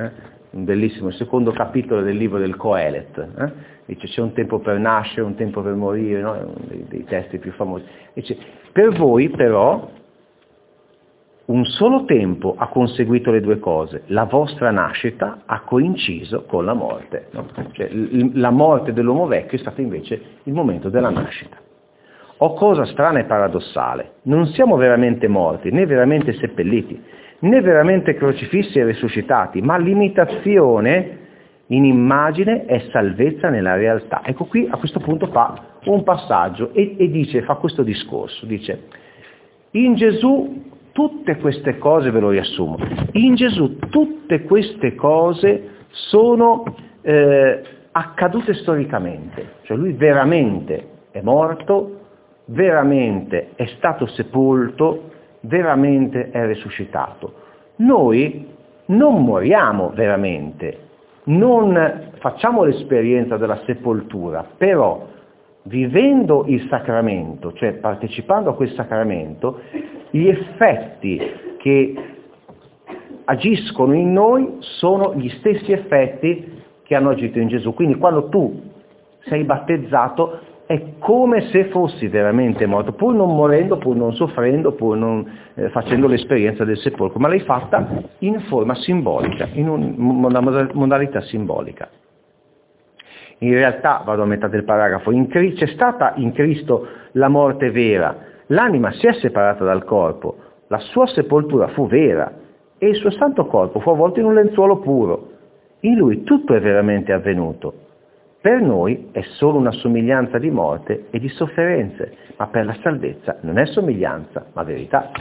un bellissimo, il secondo capitolo del libro del Coelet, dice c'è un tempo per nascere, un tempo per morire, no? Uno dei testi più famosi. Dice, per voi però un solo tempo ha conseguito le due cose, la vostra nascita ha coinciso con la morte, no? Cioè, la morte dell'uomo vecchio è stata invece il momento della nascita. O cosa strana e paradossale, non siamo veramente morti, né veramente seppelliti, né veramente crocifissi e risuscitati, ma l'imitazione in immagine è salvezza nella realtà. Ecco qui a questo punto fa un passaggio e dice, fa questo discorso, dice, in Gesù tutte queste cose, ve lo riassumo, in Gesù tutte queste cose sono accadute storicamente, cioè lui veramente è morto, veramente è stato sepolto, veramente è risuscitato. Noi non moriamo veramente, non facciamo l'esperienza della sepoltura, però vivendo il sacramento, cioè partecipando a quel sacramento, gli effetti che agiscono in noi sono gli stessi effetti che hanno agito in Gesù. Quindi quando tu sei battezzato è come se fossi veramente morto, pur non morendo, pur non soffrendo, pur non facendo l'esperienza del sepolcro, ma l'hai fatta in forma simbolica, in una modalità simbolica. In realtà, vado a metà del paragrafo, c'è stata in Cristo la morte vera, l'anima si è separata dal corpo, la sua sepoltura fu vera e il suo santo corpo fu avvolto in un lenzuolo puro. In lui tutto è veramente avvenuto. Per noi è solo una somiglianza di morte e di sofferenze, ma per la salvezza non è somiglianza, ma verità.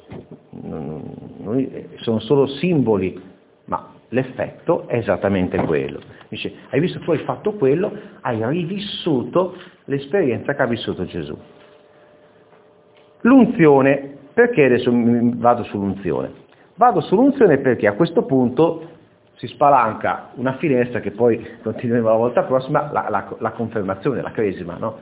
Sono solo simboli, ma l'effetto è esattamente quello. Dice, hai visto, tu hai fatto quello, hai rivissuto l'esperienza che ha vissuto Gesù. L'unzione, perché adesso vado sull'unzione? Vado sull'unzione perché a questo punto si spalanca una finestra che poi continueremo la volta prossima, la confermazione, la cresima, no?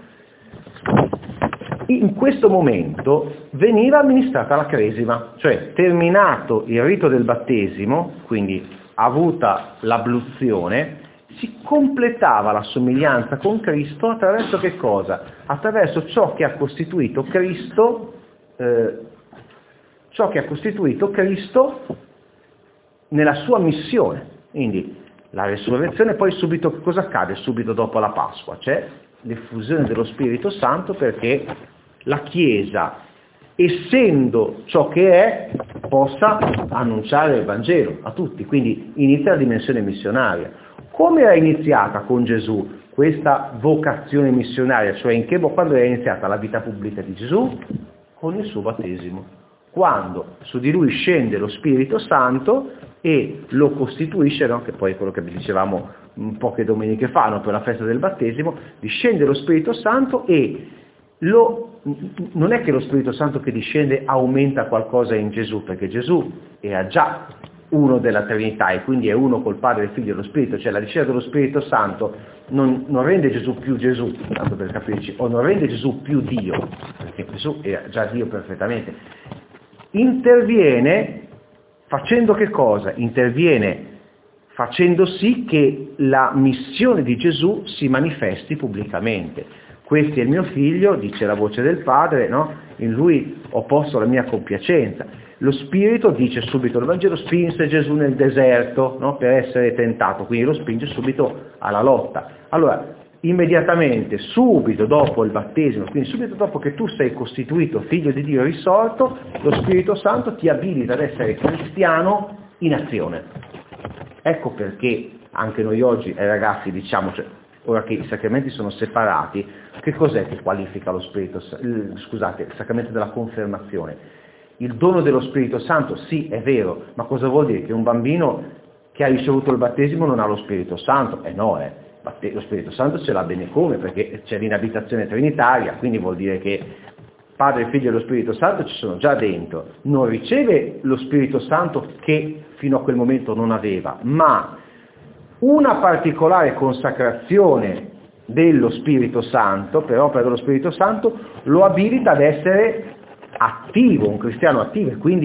In questo momento veniva amministrata la cresima, cioè terminato il rito del battesimo, quindi avuta l'abluzione, si completava la somiglianza con Cristo attraverso che cosa? Attraverso ciò che ha costituito Cristo, nella sua missione. Quindi la resurrezione, poi subito cosa accade? Subito dopo la Pasqua c'è l'effusione dello Spirito Santo perché la Chiesa, essendo ciò che è, possa annunciare il Vangelo a tutti, quindi inizia la dimensione missionaria. Come era iniziata con Gesù questa vocazione missionaria, cioè quando era iniziata la vita pubblica di Gesù? Con il suo battesimo. Quando su di lui scende lo Spirito Santo e lo costituisce, no? Che poi è quello che vi dicevamo poche domeniche fa, no? Per la festa del battesimo, discende lo Spirito Santo e non è che lo Spirito Santo che discende aumenta qualcosa in Gesù, perché Gesù era già uno della Trinità e quindi è uno col Padre, il Figlio e lo Spirito, cioè la discesa dello Spirito Santo non rende Gesù più Gesù, tanto per capirci, o non rende Gesù più Dio, perché Gesù era già Dio perfettamente. Interviene facendo che cosa? Interviene facendo sì che la missione di Gesù si manifesti pubblicamente. Questo è il mio figlio, dice la voce del Padre, no? In lui ho posto la mia compiacenza. Lo Spirito, dice subito il Vangelo, spinse Gesù nel deserto, no? Per essere tentato, quindi lo spinge subito alla lotta. Allora, immediatamente, subito dopo il battesimo, quindi subito dopo che tu sei costituito figlio di Dio risorto, lo Spirito Santo ti abilita ad essere cristiano in azione. Ecco perché anche noi oggi ai ragazzi diciamo, cioè, ora che i sacramenti sono separati, che cos'è che qualifica lo Spirito Scusate, il sacramento della confermazione? Il dono dello Spirito Santo, sì, è vero, ma cosa vuol dire? Che un bambino che ha ricevuto il battesimo non ha lo Spirito Santo? No, lo Spirito Santo ce l'ha bene come, perché c'è l'inabitazione trinitaria, quindi vuol dire che Padre, Figlio e lo Spirito Santo ci sono già dentro. Non riceve lo Spirito Santo che fino a quel momento non aveva, ma una particolare consacrazione dello Spirito Santo, per opera dello Spirito Santo, lo abilita ad essere attivo, un cristiano attivo, e quindi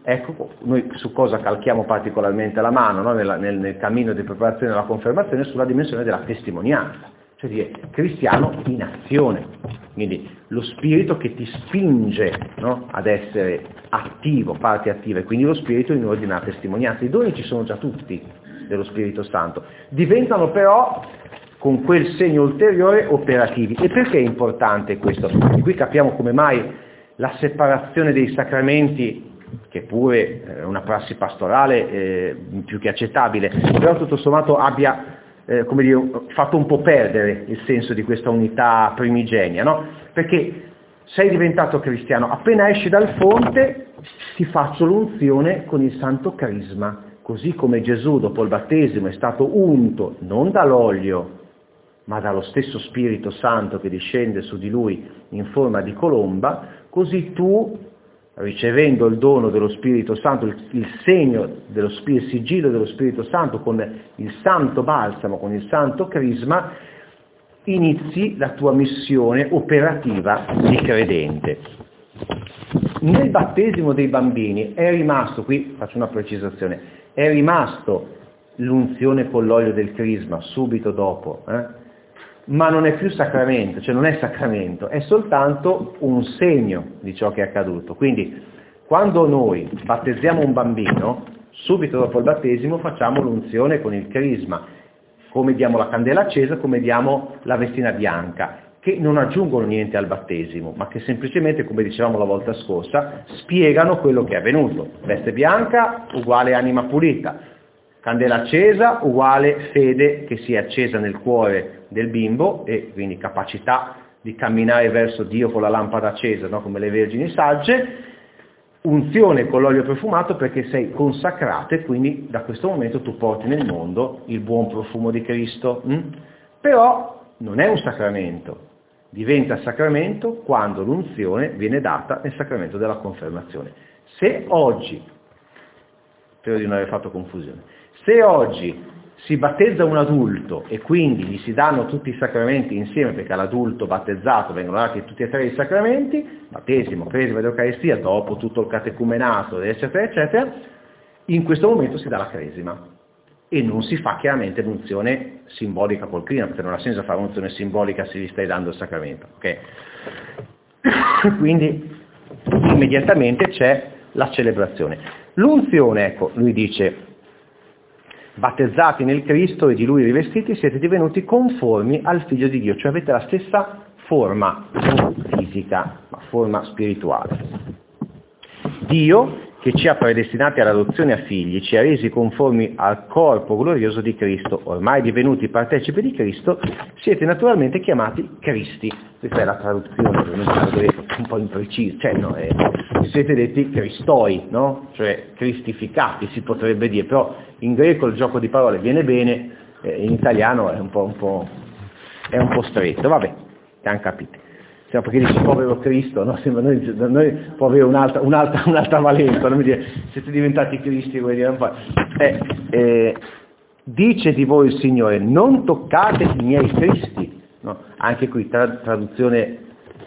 Ecco, noi su cosa calchiamo particolarmente la mano, no? nel cammino di preparazione della confermazione, sulla dimensione della testimonianza, cioè dire cristiano in azione, quindi lo spirito che ti spinge, no? ad essere attivo, parte attiva, e quindi lo spirito in ordine alla testimonianza. I doni ci sono già tutti dello Spirito Santo, diventano però con quel segno ulteriore operativi. E perché è importante questo? E qui capiamo come mai la separazione dei sacramenti, che pure è una prassi pastorale più che accettabile, però tutto sommato abbia fatto un po' perdere il senso di questa unità primigenia, no? Perché sei diventato cristiano, appena esci dal fonte ti faccio l'unzione con il santo crisma, così come Gesù dopo il battesimo è stato unto non dall'olio ma dallo stesso Spirito Santo che discende su di lui in forma di colomba, così tu, ricevendo il dono dello Spirito Santo, il segno dello il sigillo dello Spirito Santo con il santo balsamo, con il santo crisma, inizi la tua missione operativa di credente. Nel battesimo dei bambini è rimasto, qui faccio una precisazione, è rimasto l'unzione con l'olio del crisma subito dopo, ma non è più sacramento, cioè non è sacramento, è soltanto un segno di ciò che è accaduto. Quindi quando noi battezziamo un bambino, subito dopo il battesimo facciamo l'unzione con il crisma, come diamo la candela accesa, come diamo la vestina bianca, che non aggiungono niente al battesimo, ma che semplicemente, come dicevamo la volta scorsa, spiegano quello che è avvenuto. Veste bianca uguale anima pulita, candela accesa uguale fede che si è accesa nel cuore del bimbo e quindi capacità di camminare verso Dio con la lampada accesa, no? Come le vergini sagge, unzione con l'olio profumato perché sei consacrato e quindi da questo momento tu porti nel mondo il buon profumo di Cristo. Però non è un sacramento, diventa sacramento quando l'unzione viene data nel sacramento della confermazione. Se oggi, spero di non aver fatto confusione, se oggi si battezza un adulto e quindi gli si danno tutti i sacramenti insieme, perché all'adulto battezzato vengono dati tutti e tre i sacramenti, battesimo, cresima ed Eucaristia, dopo tutto il catecumenato, eccetera, eccetera, in questo momento si dà la cresima e non si fa chiaramente l'unzione simbolica col crisma, perché non ha senso fare un'unzione simbolica se gli stai dando il sacramento. Okay? Quindi immediatamente c'è la celebrazione. L'unzione, ecco, lui dice: battezzati nel Cristo e di Lui rivestiti, siete divenuti conformi al Figlio di Dio, cioè avete la stessa forma, non fisica, ma forma spirituale. Dio, che ci ha predestinati all'adozione a figli, ci ha resi conformi al corpo glorioso di Cristo, ormai divenuti partecipi di Cristo, siete naturalmente chiamati Cristi. Questa è la traduzione, un po' imprecisa, cioè no, siete detti Cristoi, no? Cioè cristificati si potrebbe dire, però in greco il gioco di parole viene bene, in italiano è un po' stretto, vabbè, hanno capito. Perché dice povero Cristo, no? Sembra noi può avere un'altra valenza, non mi dire siete diventati Cristi, vuol dire un po'. Dice di voi il Signore: non toccate i miei Cristi, no? Anche qui traduzione,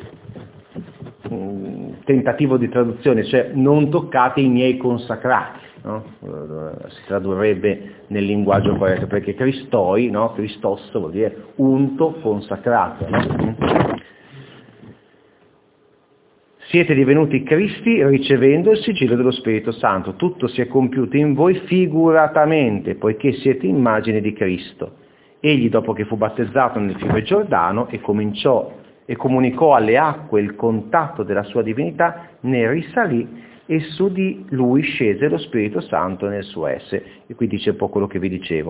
tentativo di traduzione, cioè non toccate i miei consacrati, no? Si tradurrebbe nel linguaggio corretto, perché Cristoi, no? Christos vuol dire unto, consacrato, no? Siete divenuti Cristi ricevendo il sigillo dello Spirito Santo. Tutto si è compiuto in voi figuratamente, poiché siete immagine di Cristo. Egli, dopo che fu battezzato nel fiume Giordano e comunicò alle acque il contatto della sua divinità, ne risalì e su di lui scese lo Spirito Santo nel suo essere. E qui dice un po' quello che vi dicevo.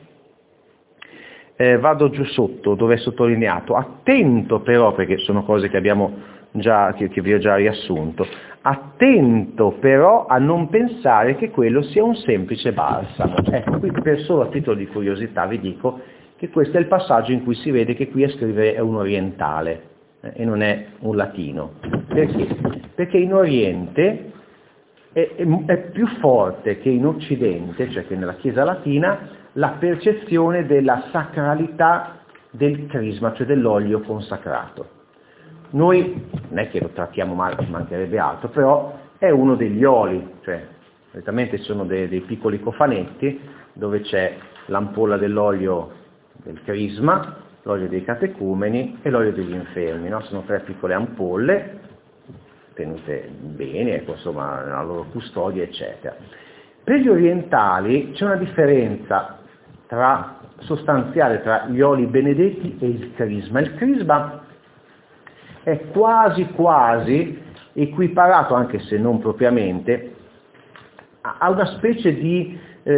Vado giù sotto, dove è sottolineato. Attento però, perché sono cose che che vi ho già riassunto, attento però a non pensare che quello sia un semplice balsamo. Ecco, qui per solo a titolo di curiosità vi dico che questo è il passaggio in cui si vede che qui a scrivere è un orientale e non è un latino. Perché? Perché in Oriente è più forte che in Occidente, cioè che nella Chiesa latina, la percezione della sacralità del crisma, cioè dell'olio consacrato. Noi non è che lo trattiamo male, ci mancherebbe altro, però è uno degli oli, cioè solitamente ci sono dei piccoli cofanetti dove c'è l'ampolla dell'olio del crisma, l'olio dei catecumeni e l'olio degli infermi, no? Sono 3 piccole ampolle tenute bene, ecco, insomma, la loro custodia, eccetera. Per gli orientali c'è una differenza sostanziale tra gli oli benedetti e il crisma. Il crisma è quasi equiparato, anche se non propriamente, a una specie di,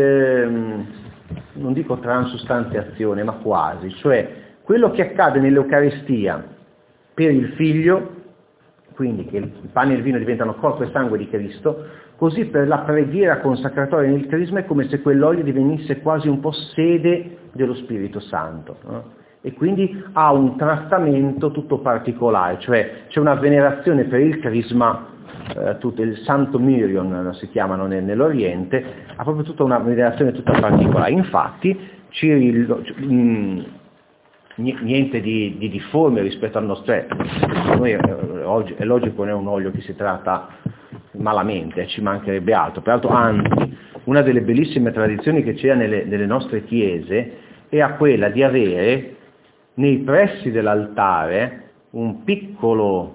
non dico transustanziazione, ma quasi, cioè quello che accade nell'Eucaristia per il Figlio, quindi che il pane e il vino diventano corpo e sangue di Cristo, così per la preghiera consacratoria nel crisma è come se quell'olio divenisse quasi un po' sede dello Spirito Santo, no? E quindi ha un trattamento tutto particolare, cioè c'è una venerazione per il crisma, il Santo Mirion si chiamano nell'Oriente, ha proprio tutta una venerazione tutta particolare. Infatti Cirillo, niente di difforme rispetto al nostro, noi è logico, non è un olio che si tratta malamente, ci mancherebbe altro. Peraltro, anzi, una delle bellissime tradizioni che c'è nelle nostre chiese è quella di avere nei pressi dell'altare un piccolo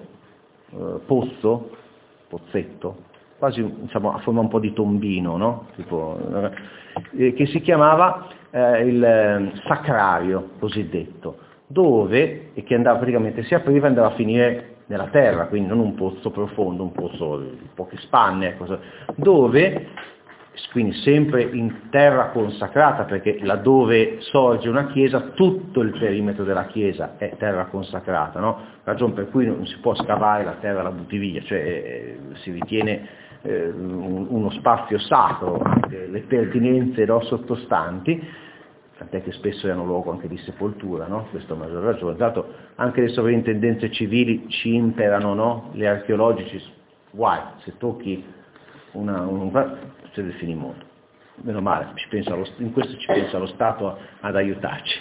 pozzetto, quasi a forma un po' di tombino, no? Tipo, che si chiamava il sacrario cosiddetto, dove, e che andava praticamente, si apriva e andava a finire nella terra, quindi non un pozzo profondo, un pozzo di poche spanne, ecco, dove, quindi sempre in terra consacrata, perché laddove sorge una chiesa, tutto il perimetro della chiesa è terra consacrata, no? Ragione per cui non si può scavare la terra alla buttivia, cioè si ritiene uno spazio sacro, anche le pertinenze sottostanti, tant'è che spesso hanno luogo anche di sepoltura, no? Questo a maggior ragione. Tra l'altro anche le sovrintendenze civili ci imperano, no? Le archeologici, guai, se tocchi succede il finimondo. Meno male, in questo ci pensa lo Stato ad aiutarci.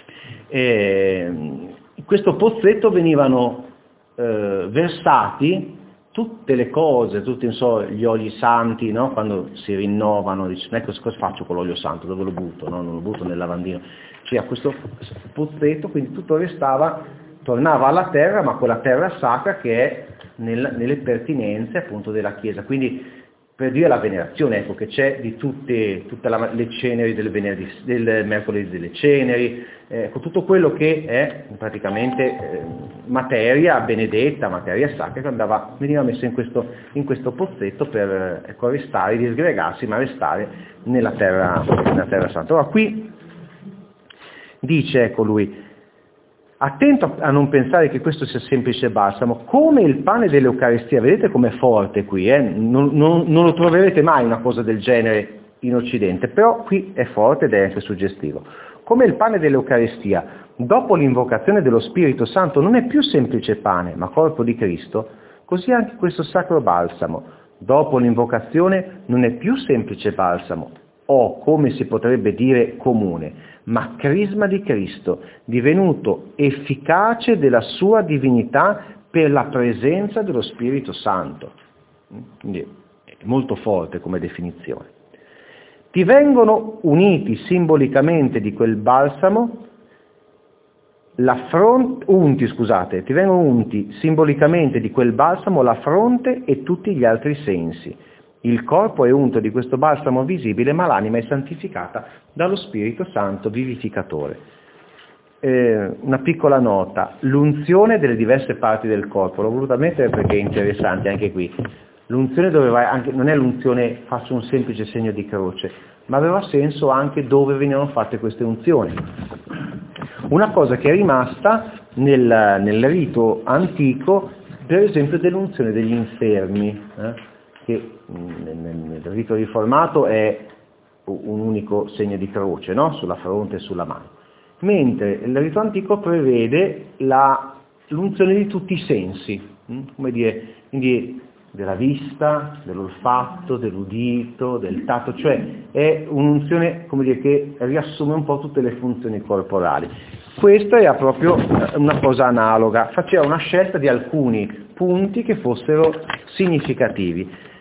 In questo pozzetto venivano versati tutte le cose, tutti gli oli santi, no? Quando si rinnovano, dice, ecco, cosa faccio con l'olio santo, dove lo butto? No? Non lo butto nel lavandino. Cioè a questo pozzetto, quindi tutto tornava alla terra, ma quella terra sacra che è nelle pertinenze appunto della Chiesa. Quindi per dire la venerazione, ecco, che c'è di tutte le ceneri del mercoledì delle ceneri, con tutto quello che è praticamente materia benedetta, materia sacra, che veniva messa in questo pozzetto per restare, disgregarsi, ma restare nella terra santa. Ora qui dice, ecco lui, attento a non pensare che questo sia semplice balsamo, come il pane dell'Eucaristia, vedete com'è forte qui, non lo troverete mai una cosa del genere in Occidente, però qui è forte ed è anche suggestivo. Come il pane dell'Eucaristia, dopo l'invocazione dello Spirito Santo non è più semplice pane, ma corpo di Cristo, così anche questo sacro balsamo, dopo l'invocazione non è più semplice balsamo, o come si potrebbe dire comune, ma crisma di Cristo, divenuto efficace della sua divinità per la presenza dello Spirito Santo. Quindi è molto forte come definizione. Ti vengono uniti simbolicamente di quel balsamo ti vengono unti simbolicamente di quel balsamo la fronte e tutti gli altri sensi. Il corpo è unto di questo balsamo visibile, ma l'anima è santificata dallo Spirito Santo vivificatore. Una piccola nota, l'unzione delle diverse parti del corpo, l'ho voluta mettere perché è interessante anche qui. L'unzione non è l'unzione faccio un semplice segno di croce, ma aveva senso anche dove venivano fatte queste unzioni. Una cosa che è rimasta nel rito antico, per esempio dell'unzione degli infermi, che nel rito riformato è un unico segno di croce, no? Sulla fronte e sulla mano, mentre il rito antico prevede l'unzione di tutti i sensi, come dire, quindi della vista, dell'olfatto, dell'udito, del tatto, cioè è un'unzione, come dire, che riassume un po' tutte le funzioni corporali. Questo era proprio una cosa analoga, faceva una scelta di alcuni punti che fossero significativi.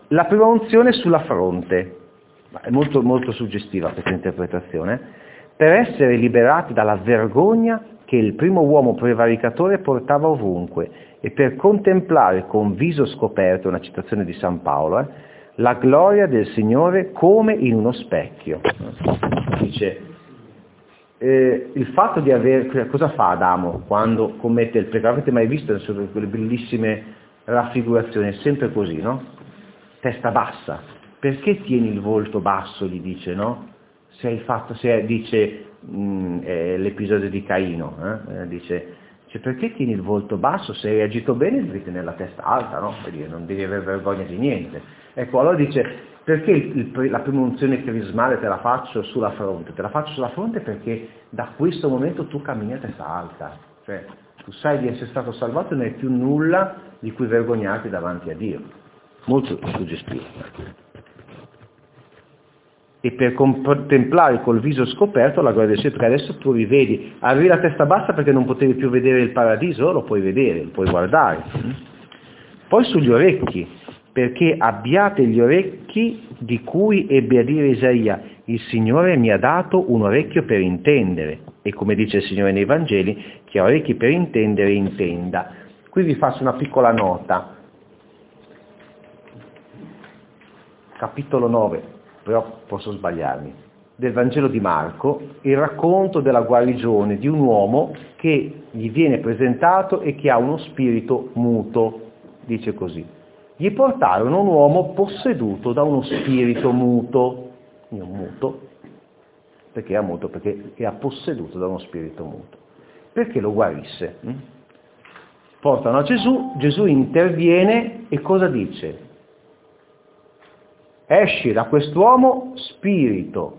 la prima unzione sulla fronte, è molto, molto suggestiva questa interpretazione, per essere liberati dalla vergogna che il primo uomo prevaricatore portava ovunque e per contemplare con viso scoperto, una citazione di San Paolo, la gloria del Signore come in uno specchio. Dice, il fatto di avere, cosa fa Adamo quando commette il peccato? Avete mai visto quelle bellissime raffigurazioni? È sempre così, no? Testa bassa. Perché tieni il volto basso, gli dice, no? Dice l'episodio di Caino, dice, perché tieni il volto basso? Se hai agito bene devi tenere la testa alta, no? Non devi avere vergogna di niente. Ecco, allora dice, perché la prima unzione crismale te la faccio sulla fronte? Te la faccio sulla fronte perché da questo momento tu cammini a testa alta, cioè tu sai di essere stato salvato e non hai più nulla di cui vergognarti davanti a Dio. Molto suggestivo. E per contemplare col viso scoperto la gloria del Signore, perché adesso tu rivedi, avevi la testa bassa perché non potevi più vedere il paradiso, lo puoi vedere, lo puoi guardare. Poi sugli orecchi, perché abbiate gli orecchi di cui ebbe a dire Isaia, il Signore mi ha dato un orecchio per intendere, e come dice il Signore nei Vangeli, chi ha orecchi per intendere intenda. Qui vi faccio una piccola nota, capitolo 9, però posso sbagliarmi, del Vangelo di Marco, il racconto della guarigione di un uomo che gli viene presentato e che ha uno spirito muto, dice così. Gli portarono un uomo posseduto da uno spirito muto, non muto, perché era muto, perché era posseduto da uno spirito muto, perché lo guarisse. Portano a Gesù, Gesù interviene e cosa dice? Esci da quest'uomo spirito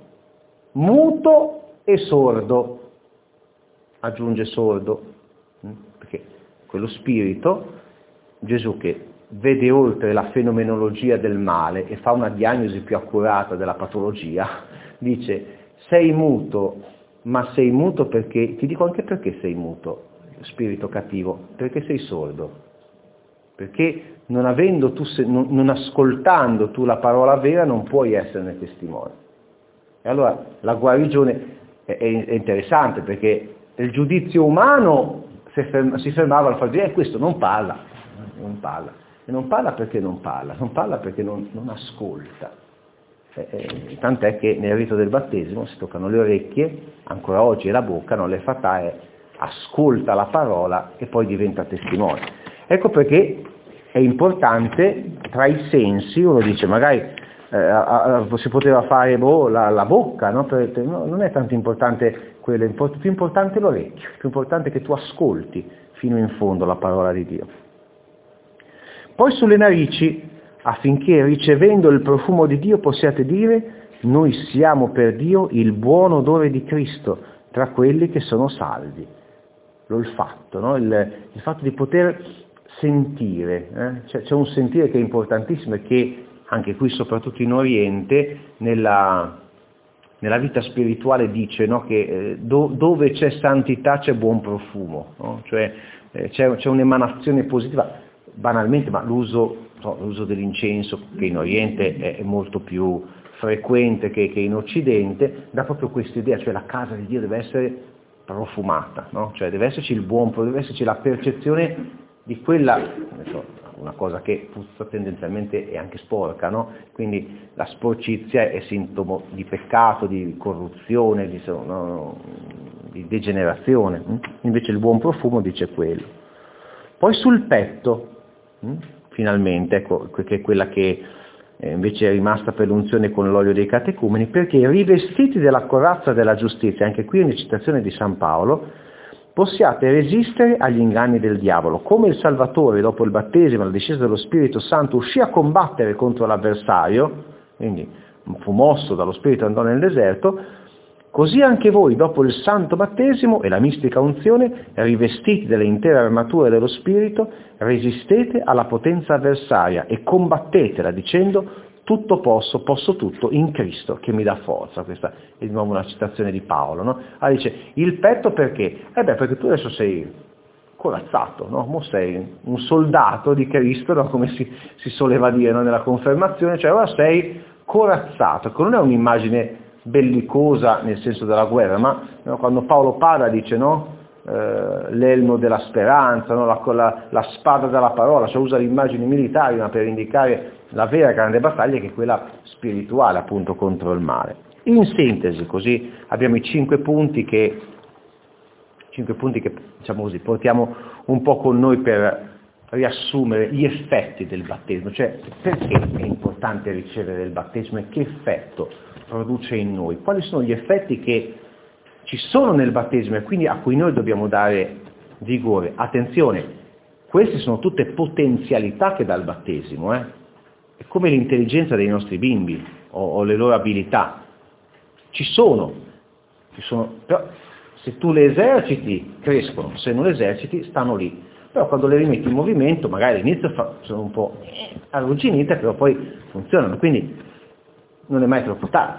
muto e sordo, aggiunge sordo, perché quello spirito, Gesù che vede oltre la fenomenologia del male e fa una diagnosi più accurata della patologia, dice sei muto, ma sei muto perché, ti dico anche perché sei muto, spirito cattivo, perché sei sordo. Perché non ascoltando tu la parola vera non puoi esserne testimone. E allora la guarigione è interessante perché il giudizio umano si fermava al fare questo non parla. E non parla perché non parla perché non ascolta. Tant'è che nel rito del battesimo si toccano le orecchie, ancora oggi, e la bocca, non le fa ascolta la parola e poi diventa testimone. Ecco perché è importante tra i sensi, uno dice magari si poteva fare la bocca, no? Non è tanto importante quello, è più importante l'orecchio, più importante che tu ascolti fino in fondo la parola di Dio. Poi sulle narici, affinché ricevendo il profumo di Dio possiate dire noi siamo per Dio il buon odore di Cristo tra quelli che sono salvi. L'olfatto, no? Il fatto di poter sentire, c'è un sentire che è importantissimo e che anche qui soprattutto in Oriente nella vita spirituale dice, no, che dove c'è santità c'è buon profumo, no? Cioè c'è un'emanazione positiva, banalmente, ma l'uso dell'incenso che in Oriente è molto più frequente che in Occidente, dà proprio questa idea, cioè la casa di Dio deve essere profumata, no? Cioè deve esserci deve esserci la percezione di quella, una cosa che puzza tendenzialmente è anche sporca, no? Quindi la sporcizia è sintomo di peccato, di corruzione, di degenerazione, invece il buon profumo dice quello. Poi sul petto, finalmente, ecco, che è quella che invece è rimasta per l'unzione con l'olio dei catecumeni, perché rivestiti della corazza della giustizia, anche qui è una citazione di San Paolo, possiate resistere agli inganni del diavolo. Come il Salvatore, dopo il battesimo, la discesa dello Spirito Santo, uscì a combattere contro l'avversario, quindi fu mosso dallo Spirito e andò nel deserto, così anche voi, dopo il santo battesimo e la mistica unzione, rivestiti dell'intera armatura dello Spirito, resistete alla potenza avversaria e combattetela dicendo tutto posso tutto in Cristo che mi dà forza. Questa è di nuovo una citazione di Paolo, no? Allora dice, il petto perché? Perché tu adesso sei corazzato, no? Mo sei un soldato di Cristo, no? Come si soleva dire, no? Nella confermazione, cioè ora sei corazzato, che non è un'immagine bellicosa nel senso della guerra, ma no? Quando Paolo parla dice no? L'elmo della speranza, no? la spada della parola, cioè usa le immagini militari ma per indicare la vera grande battaglia che è quella spirituale appunto contro il male. In sintesi, così abbiamo i 5 punti che diciamo così, portiamo un po' con noi per riassumere gli effetti del battesimo, cioè perché è importante ricevere il battesimo e che effetto produce in noi, quali sono gli effetti che ci sono nel battesimo e quindi a cui noi dobbiamo dare vigore. Attenzione, queste sono tutte potenzialità che dà il battesimo, è come l'intelligenza dei nostri bimbi o le loro abilità. Ci sono, però se tu le eserciti crescono, se non le eserciti stanno lì. Però quando le rimetti in movimento, magari all'inizio sono un po' arrugginite, però poi funzionano, quindi non è mai troppo tardi,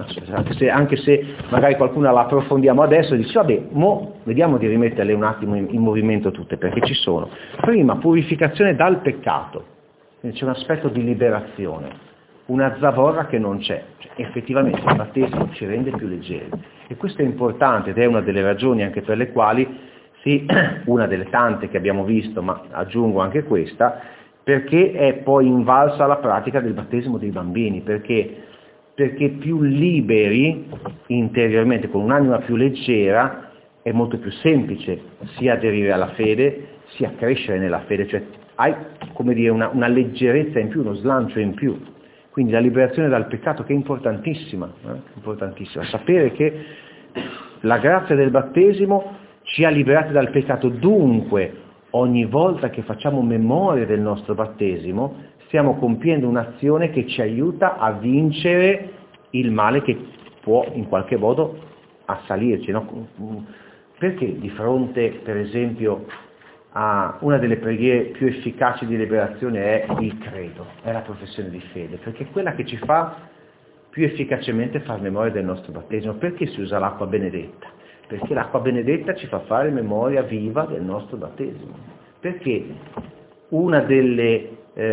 anche se magari qualcuno la approfondiamo adesso e dice vabbè, vediamo di rimetterle un attimo in movimento tutte, perché ci sono. Prima, purificazione dal peccato, quindi c'è un aspetto di liberazione, una zavorra che non c'è, cioè, effettivamente il battesimo ci rende più leggeri e questo è importante ed è una delle ragioni anche per le quali, sì, una delle tante che abbiamo visto, ma aggiungo anche questa, perché è poi invalsa la pratica del battesimo dei bambini, perché più liberi interiormente, con un'anima più leggera, è molto più semplice sia aderire alla fede, sia crescere nella fede, cioè hai come dire una leggerezza in più, uno slancio in più. Quindi la liberazione dal peccato che è importantissima, importantissima. Sapere che la grazia del battesimo ci ha liberati dal peccato, dunque ogni volta che facciamo memoria del nostro battesimo stiamo compiendo un'azione che ci aiuta a vincere il male che può in qualche modo assalirci, no? Perché di fronte, per esempio, a una delle preghiere più efficaci di liberazione è il credo, è la professione di fede, perché è quella che ci fa più efficacemente fare memoria del nostro battesimo. Perché si usa l'acqua benedetta? Perché l'acqua benedetta ci fa fare memoria viva del nostro battesimo. Perché una delle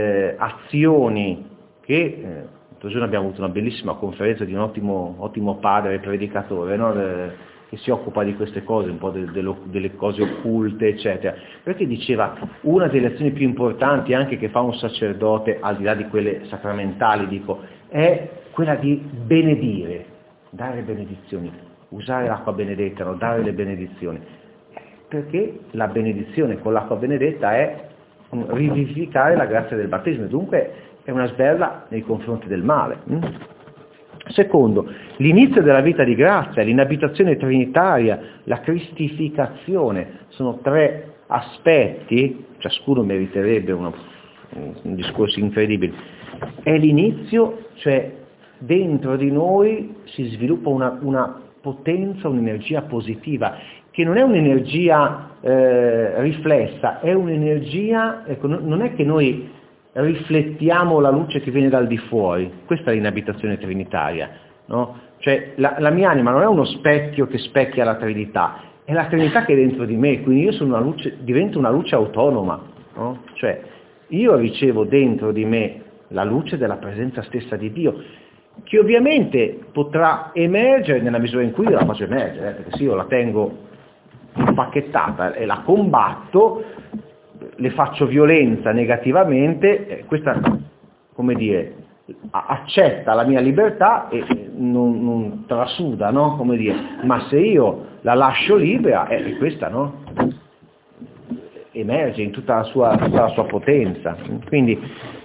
azioni che l'altro giorno abbiamo avuto una bellissima conferenza di un ottimo padre predicatore, no? Che si occupa di queste cose, un po' delle cose occulte, eccetera, perché diceva una delle azioni più importanti anche che fa un sacerdote, al di là di quelle sacramentali, dico, è quella di benedire, dare benedizioni, usare l'acqua benedetta, no? Dare le benedizioni, perché la benedizione con l'acqua benedetta è rivivificare la grazia del battesimo, dunque è una sberla nei confronti del male. Secondo, l'inizio della vita di grazia, l'inabitazione trinitaria, la cristificazione, sono 3 aspetti, ciascuno meriterebbe un discorso incredibile. È l'inizio, cioè dentro di noi si sviluppa una potenza, un'energia positiva, che non è un'energia riflessa, è un'energia, ecco, non è che noi riflettiamo la luce che viene dal di fuori, questa è l'inabitazione trinitaria, no? Cioè la mia anima non è uno specchio che specchia la Trinità, è la Trinità che è dentro di me, quindi io sono una luce, divento una luce autonoma, no? Cioè io ricevo dentro di me la luce della presenza stessa di Dio, che ovviamente potrà emergere nella misura in cui io la faccio emergere, perché se io la tengo impacchettata e la combatto, le faccio violenza negativamente, questa, come dire, accetta la mia libertà e non trasuda, no? Come dire, ma se io la lascio libera, questa, no? Emerge in tutta la sua potenza. Quindi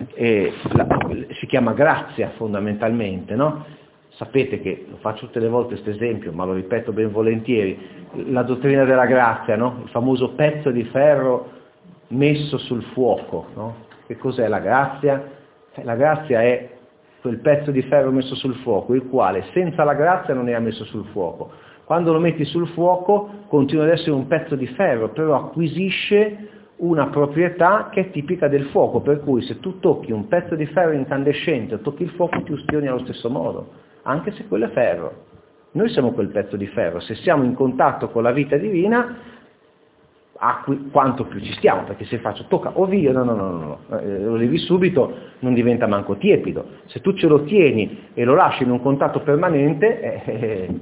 si chiama grazia fondamentalmente, no? Sapete che, lo faccio tutte le volte questo esempio, ma lo ripeto ben volentieri, la dottrina della grazia, no? Il famoso pezzo di ferro messo sul fuoco, no? Che cos'è la grazia? La grazia è quel pezzo di ferro messo sul fuoco, il quale senza la grazia non era messo sul fuoco. Quando lo metti sul fuoco continua ad essere un pezzo di ferro, però acquisisce una proprietà che è tipica del fuoco, per cui se tu tocchi un pezzo di ferro incandescente o tocchi il fuoco ti ustioni allo stesso modo, anche se quello è ferro. Noi siamo quel pezzo di ferro, se siamo in contatto con la vita divina quanto più ci stiamo, perché se faccio tocca o via, no, lo levi subito, non diventa manco tiepido. Se tu ce lo tieni e lo lasci in un contatto permanente,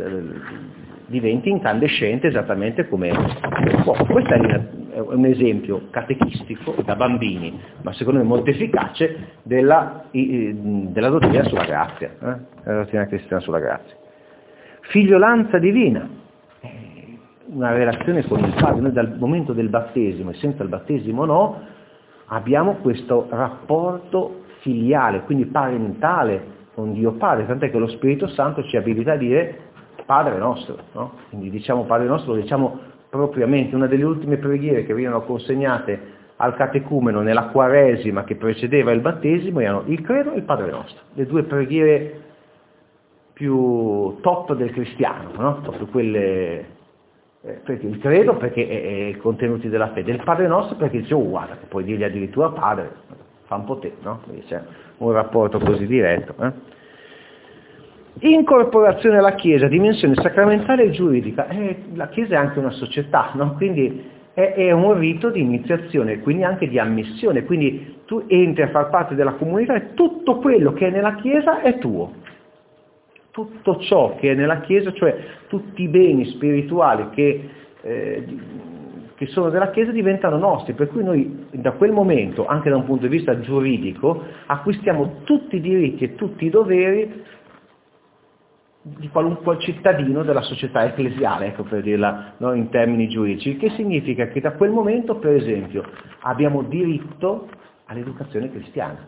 diventi incandescente esattamente come il fuoco. Questo è un esempio catechistico da bambini, ma secondo me molto efficace della dottrina sulla grazia, della dottrina cristiana sulla grazia. Figliolanza divina, una relazione con il Padre. Noi dal momento del battesimo, e senza il battesimo no, abbiamo questo rapporto filiale, quindi parentale con Dio Padre, tant'è che lo Spirito Santo ci abilita a dire Padre nostro, no? Quindi diciamo Padre nostro, lo diciamo propriamente. Una delle ultime preghiere che venivano consegnate al catecumeno nella Quaresima che precedeva il battesimo erano il credo e il Padre nostro, le due preghiere più top del cristiano, no? Proprio quelle, perché il credo perché è i contenuti della fede, il Padre nostro perché dice guarda, che puoi dirgli addirittura Padre, fa un po' te, no? Quindi c'è un rapporto così diretto. Incorporazione alla Chiesa, dimensione sacramentale e giuridica. La Chiesa è anche una società, no? Quindi è un rito di iniziazione, quindi anche di ammissione, quindi tu entri a far parte della comunità e tutto quello che è nella Chiesa è tuo. Tutto ciò che è nella Chiesa, cioè tutti i beni spirituali che sono della Chiesa diventano nostri, per cui noi da quel momento, anche da un punto di vista giuridico, acquistiamo tutti i diritti e tutti i doveri di qualunque cittadino della società ecclesiale, ecco, per dirla, no, in termini giuridici, il che significa che da quel momento, per esempio, abbiamo diritto all'educazione cristiana.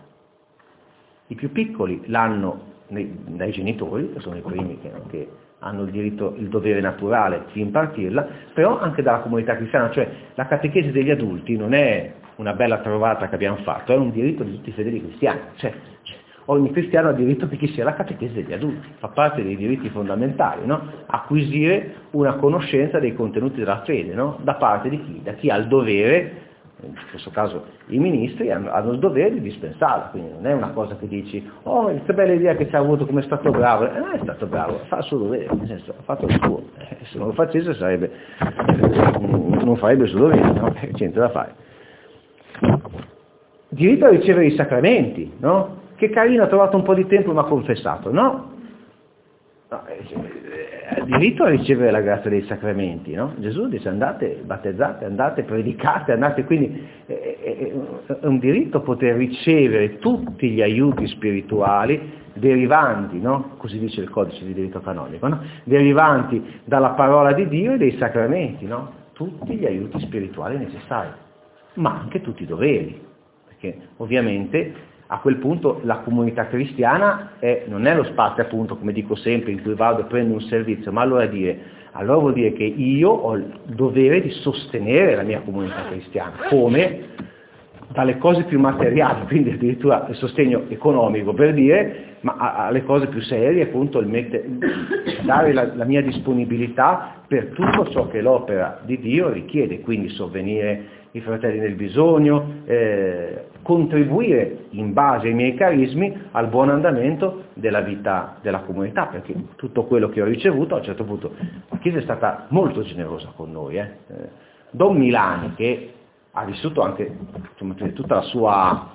I più piccoli l'hanno dai genitori, che sono i primi che hanno il diritto, il dovere naturale di impartirla, però anche dalla comunità cristiana, cioè la catechesi degli adulti non è una bella trovata che abbiamo fatto, è un diritto di tutti i fedeli cristiani, cioè ogni cristiano ha diritto che ci sia la catechesi degli adulti, fa parte dei diritti fondamentali, no? Acquisire una conoscenza dei contenuti della fede, no? Da parte di chi? Da chi ha il dovere, in questo caso i ministri, hanno il dovere di dispensarla, quindi non è una cosa che dici, oh, che bella idea che ci ha avuto, come è stato bravo, non è stato bravo, fa il suo dovere, nel senso, ha fatto il suo, se non lo facesse non farebbe il suo dovere, no? C'è da fare. Diritto a ricevere i sacramenti, no? Che carino, ha trovato un po' di tempo e mi ha confessato, no? Diritto a ricevere la grazia dei sacramenti, no? Gesù dice andate, battezzate, andate, predicate, andate, quindi è un diritto poter ricevere tutti gli aiuti spirituali derivanti, no? Così dice il codice di diritto canonico, no? Derivanti dalla parola di Dio e dei sacramenti, no? Tutti gli aiuti spirituali necessari, ma anche tutti i doveri, perché ovviamente a quel punto la comunità cristiana non è lo spazio, appunto, come dico sempre, in cui vado e prendo un servizio, ma allora vuol dire che io ho il dovere di sostenere la mia comunità cristiana, come dalle cose più materiali, quindi addirittura il sostegno economico, per dire, ma alle cose più serie, appunto, il dare la mia disponibilità per tutto ciò che l'opera di Dio richiede, quindi sovvenire i fratelli nel bisogno, contribuire in base ai miei carismi al buon andamento della vita della comunità, perché tutto quello che ho ricevuto, a un certo punto, la Chiesa è stata molto generosa con noi. Don Milani, che ha vissuto anche tutta la sua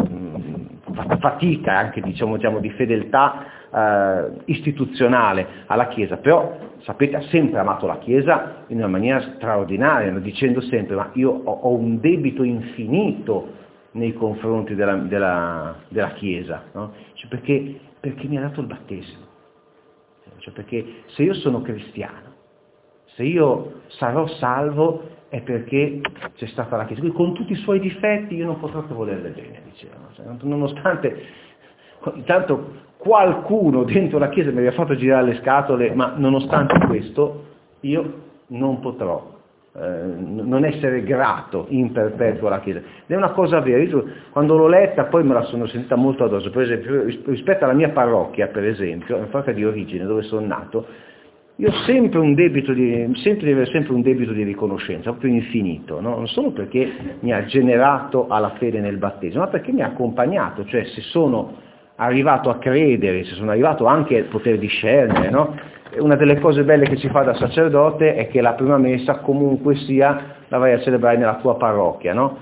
fatica, anche diciamo di fedeltà istituzionale alla Chiesa, però sapete ha sempre amato la Chiesa in una maniera straordinaria, dicendo sempre ma io ho un debito infinito nei confronti della Chiesa, no? Cioè perché mi ha dato il battesimo, cioè perché se io sono cristiano, se io sarò salvo è perché c'è stata la Chiesa, quindi con tutti i suoi difetti io non potrò che volerle bene, dicevano, cioè, nonostante intanto qualcuno dentro la Chiesa mi aveva fatto girare le scatole, ma nonostante questo io non potrò non essere grato in perpetuo alla Chiesa. Ed è una cosa vera, io quando l'ho letta poi me la sono sentita molto addosso, per esempio rispetto alla mia parrocchia, per esempio, la parrocchia di origine dove sono nato, io ho sempre un debito di riconoscenza, proprio infinito, no? Non solo perché mi ha generato alla fede nel battesimo, ma perché mi ha accompagnato, cioè se sono arrivato a credere, se sono arrivato anche a poter discernere, no? Una delle cose belle che si fa da sacerdote è che la prima messa comunque sia la vai a celebrare nella tua parrocchia, no?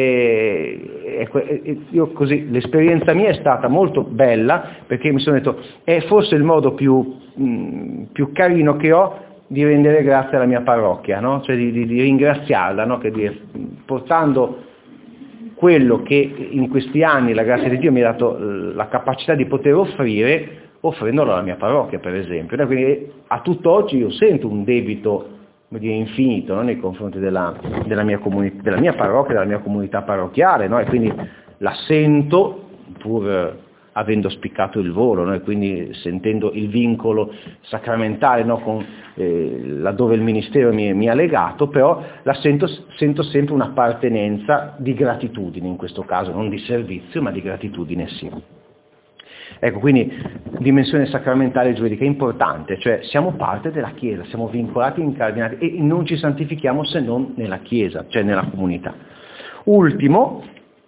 Io così, l'esperienza mia è stata molto bella, perché mi sono detto, è forse il modo più carino che ho di rendere grazie alla mia parrocchia, no? Cioè di ringraziarla, no? Portando quello che in questi anni la grazia di Dio mi ha dato la capacità di poter offrendolo alla mia parrocchia, per esempio. Quindi a tutt'oggi io sento un debito, come dire, infinito, no? Nei confronti della mia parrocchia, della mia comunità parrocchiale, no? E quindi la sento, pur avendo spiccato il volo, no? E quindi sentendo il vincolo sacramentale, no? Laddove il ministero mi ha legato, però sento sempre un'appartenenza di gratitudine, in questo caso non di servizio, ma di gratitudine, sì. Ecco, quindi dimensione sacramentale giuridica importante, cioè siamo parte della Chiesa, siamo vincolati, incardinati e non ci santifichiamo se non nella Chiesa, cioè nella comunità. Ultimo,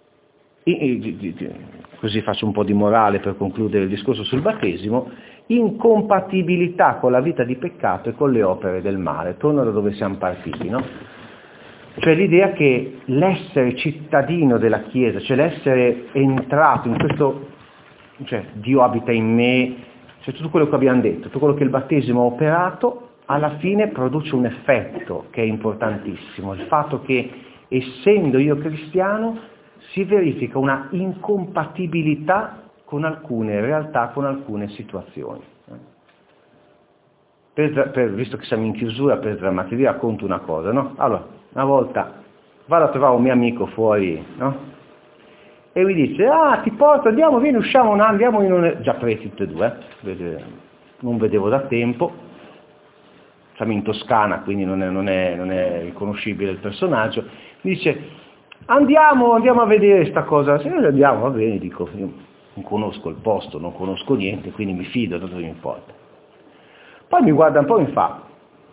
così faccio un po' di morale per concludere il discorso sul battesimo, incompatibilità con la vita di peccato e con le opere del male. Torno da dove siamo partiti, no? Cioè l'idea che l'essere cittadino della Chiesa, cioè l'essere entrato in questo, cioè Dio abita in me, cioè tutto quello che abbiamo detto, tutto quello che il battesimo ha operato, alla fine produce un effetto che è importantissimo, il fatto che essendo io cristiano si verifica una incompatibilità con alcune realtà, con alcune situazioni. Visto che siamo in chiusura, per drammaticare, racconto una cosa, no? Allora, una volta vado a trovare un mio amico fuori, no? E mi dice, ti porto, andiamo, vieni, usciamo, andiamo in un... Già presi tutti e due, non vedevo da tempo, siamo in Toscana, quindi non è riconoscibile il personaggio, mi dice, andiamo a vedere sta cosa, se noi andiamo, va bene, dico, io non conosco il posto, non conosco niente, quindi mi fido, tanto mi importa. Poi mi guarda un po' e mi fa,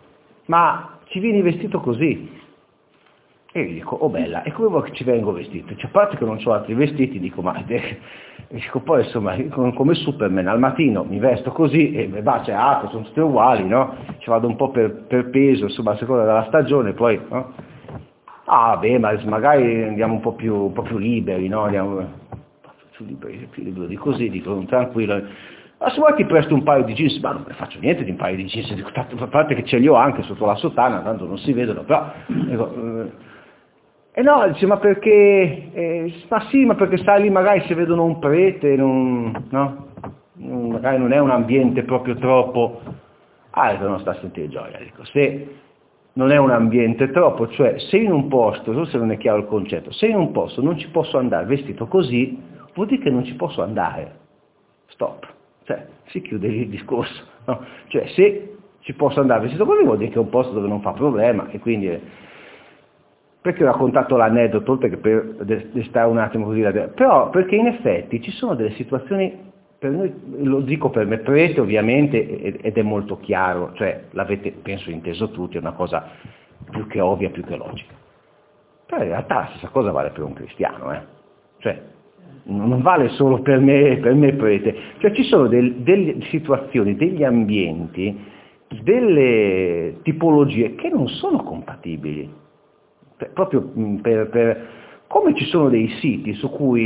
ma ci vieni vestito così? E io dico, oh bella, e come vuoi che ci vengo vestito? Cioè, a parte che non ho altri vestiti, dico, dico, poi insomma, come Superman, al mattino mi vesto così, e c'è altro, sono tutte uguali, no? Ci vado un po' per peso, insomma, a seconda della stagione, poi, no? Beh, ma magari andiamo un po' più liberi, no? Andiamo più libero di così, dico, tranquillo. Ma se vuoi ti presto un paio di jeans, ma non me ne faccio niente di un paio di jeans, dico, a parte che ce li ho anche sotto la sottana, tanto non si vedono, però... Dico, no, dice, ma perché, ma sì, ma perché stai lì, magari se vedono un prete, no? Magari non è un ambiente proprio troppo, non sta a sentire gioia, dico, se non è un ambiente troppo, cioè se in un posto, non so se non è chiaro il concetto, se in un posto non ci posso andare vestito così, vuol dire che non ci posso andare, stop, cioè si chiude il discorso, no? Cioè se ci posso andare vestito così vuol dire che è un posto dove non fa problema e quindi... Perché ho raccontato l'aneddoto, oltre che per destare un attimo così però perché in effetti ci sono delle situazioni, per noi, lo dico per me, prete ovviamente, ed è molto chiaro, cioè l'avete penso inteso tutti, è una cosa più che ovvia, più che logica. Però in realtà la stessa cosa vale per un cristiano, cioè non vale solo per me prete, cioè ci sono delle situazioni, degli ambienti, delle tipologie che non sono compatibili. Proprio come ci sono dei siti su cui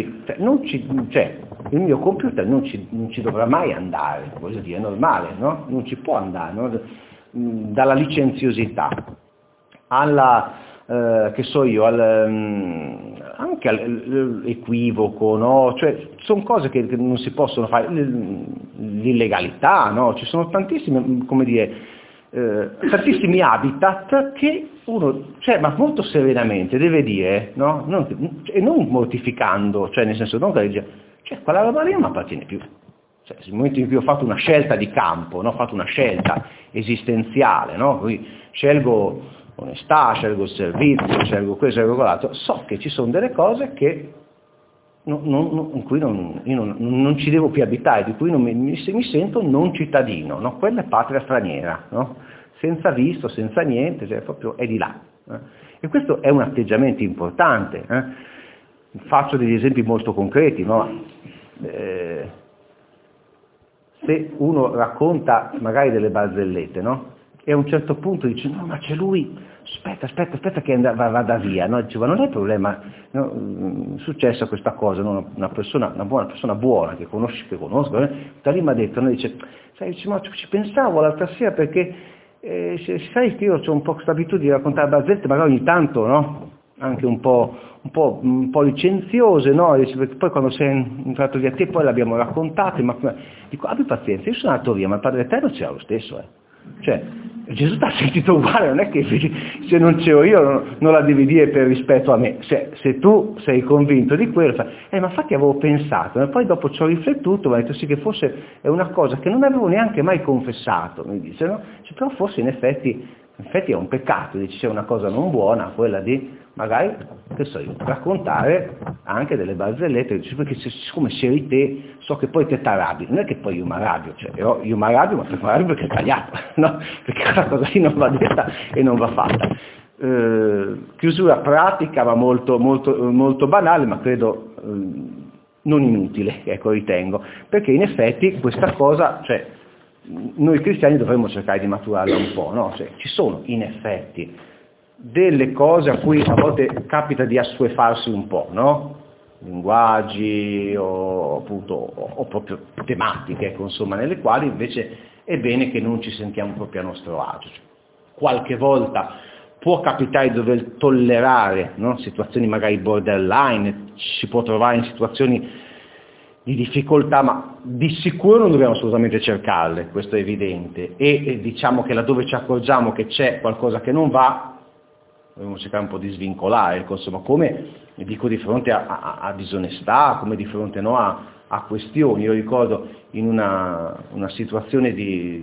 il mio computer non ci dovrà mai andare, voglio dire, è normale, no? Non ci può andare, no? Dalla licenziosità alla, che so io, anche all'equivoco, no? Cioè, sono cose che non si possono fare, l'illegalità, no? Ci sono tantissime, come dire, tantissimi habitat che uno, cioè, ma molto serenamente deve dire, no? Non mortificando, cioè nel senso, non che dice, cioè quella roba lì non mi appartiene più. Cioè, nel momento in cui ho fatto una scelta di campo, no? Ho fatto una scelta esistenziale, no? Quindi scelgo onestà, scelgo il servizio, scelgo questo, scelgo quell'altro, so che ci sono delle cose che in cui io non ci devo più abitare, di cui mi sento non cittadino, no? Quella è patria straniera, no? Senza visto, senza niente, cioè proprio è di là. E questo è un atteggiamento importante. Faccio degli esempi molto concreti, no? Se uno racconta magari delle barzellette, no? e a un certo punto dice no, ma c'è lui, aspetta che vada via, no? Dice, ma non è problema, no? È successa questa cosa, no? Una buona persona buona che conosco, da lì mi ha detto, no? Dice, ma ci pensavo l'altra sera perché sai che io ho un po' questa abitudine di raccontare barzellette, magari ogni tanto, no? Anche un po' licenziose, no? Dice, perché poi quando sei entrato via te poi l'abbiamo raccontate, ma dico abbi pazienza, io sono andato via, ma il Padre Eterno c'era lo stesso, Cioè, Gesù ti ha sentito uguale, non è che se non c'ero io non la devi dire per rispetto a me. Se tu sei convinto di quello, ma infatti avevo pensato, e poi dopo ci ho riflettuto, mi ha detto sì che forse è una cosa che non avevo neanche mai confessato, mi dice, no? Cioè, però forse in effetti è un peccato, dice, c'è una cosa non buona, quella di magari, che so io, raccontare anche delle barzellette, perché siccome sei te, so che poi te t'arrabbi, non è che poi io mi arrabbio, cioè io mi arrabbio, ma mi arrabbio perché è sbagliato, no? Perché quella cosa lì non va detta e non va fatta. Chiusura pratica, ma molto banale, ma credo non inutile, ecco, ritengo, perché in effetti questa cosa, cioè, noi cristiani dovremmo cercare di maturarla un po', no? Cioè, ci sono in effetti delle cose a cui a volte capita di assuefarsi un po', no? Linguaggi o proprio tematiche, ecco, insomma, nelle quali invece è bene che non ci sentiamo proprio a nostro agio. Cioè, qualche volta può capitare di dover tollerare, no? Situazioni magari borderline, ci può trovare in situazioni di difficoltà, ma di sicuro non dobbiamo assolutamente cercarle, questo è evidente, e diciamo che laddove ci accorgiamo che c'è qualcosa che non va, dobbiamo cercare un po' di svincolare, insomma, come dico di fronte a disonestà, come di fronte, no, a questioni. Io ricordo in una situazione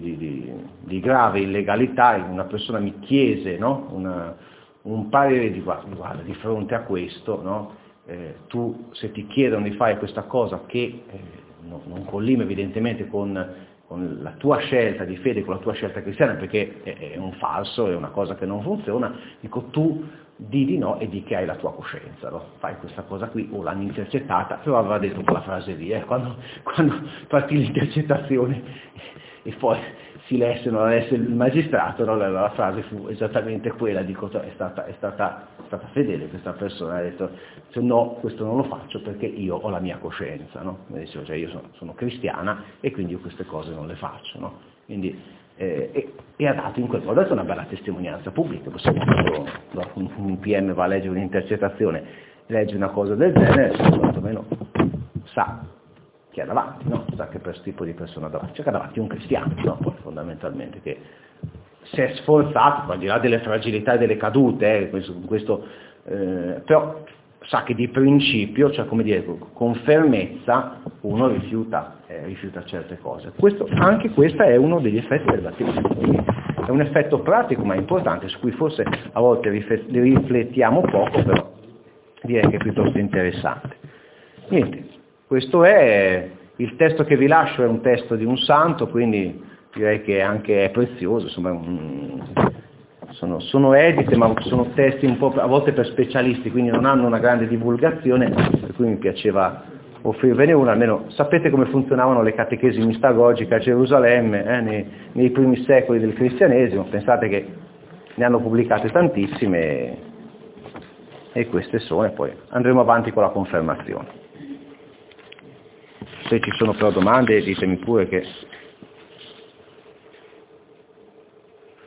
di grave illegalità, una persona mi chiese, no, un parere di guarda, di fronte a questo, no, tu se ti chiedono di fare questa cosa che non collima evidentemente con la tua scelta di fede, con la tua scelta cristiana, perché è un falso, è una cosa che non funziona, dico tu di no e di che hai la tua coscienza, no? Fai questa cosa qui, o l'hanno intercettata, però aveva detto quella frase lì, quando partì l'intercettazione e poi si lesse, non la lesse il magistrato, no? La frase fu esattamente quella, dico, è stata fedele questa persona, ha detto no, questo non lo faccio perché io ho la mia coscienza, no? Dicevo, cioè io sono cristiana e quindi io queste cose non le faccio, no? Quindi, e ha dato in quel modo, ha dato una bella testimonianza pubblica, un PM va a leggere un'intercettazione, legge una cosa del genere, quantomeno sa chi ha davanti, no? Sa che per tipo di persona davanti, c'è davanti un cristiano, no? Poi fondamentalmente che si è sforzato, al di là delle fragilità e delle cadute, però sa che di principio, cioè come dire, con fermezza uno rifiuta certe cose. Anche questo è uno degli effetti del battesimo, è un effetto pratico ma importante, su cui forse a volte riflettiamo poco, però direi che è piuttosto interessante. Niente, questo è il testo che vi lascio, è un testo di un santo, quindi direi che anche è prezioso, insomma, sono edite, ma sono testi un po' a volte per specialisti, quindi non hanno una grande divulgazione, per cui mi piaceva offrirvene una, almeno sapete come funzionavano le catechesi mistagogiche a Gerusalemme nei primi secoli del cristianesimo, pensate che ne hanno pubblicate tantissime e queste sono, e poi andremo avanti con la confermazione. Se ci sono però domande ditemi pure che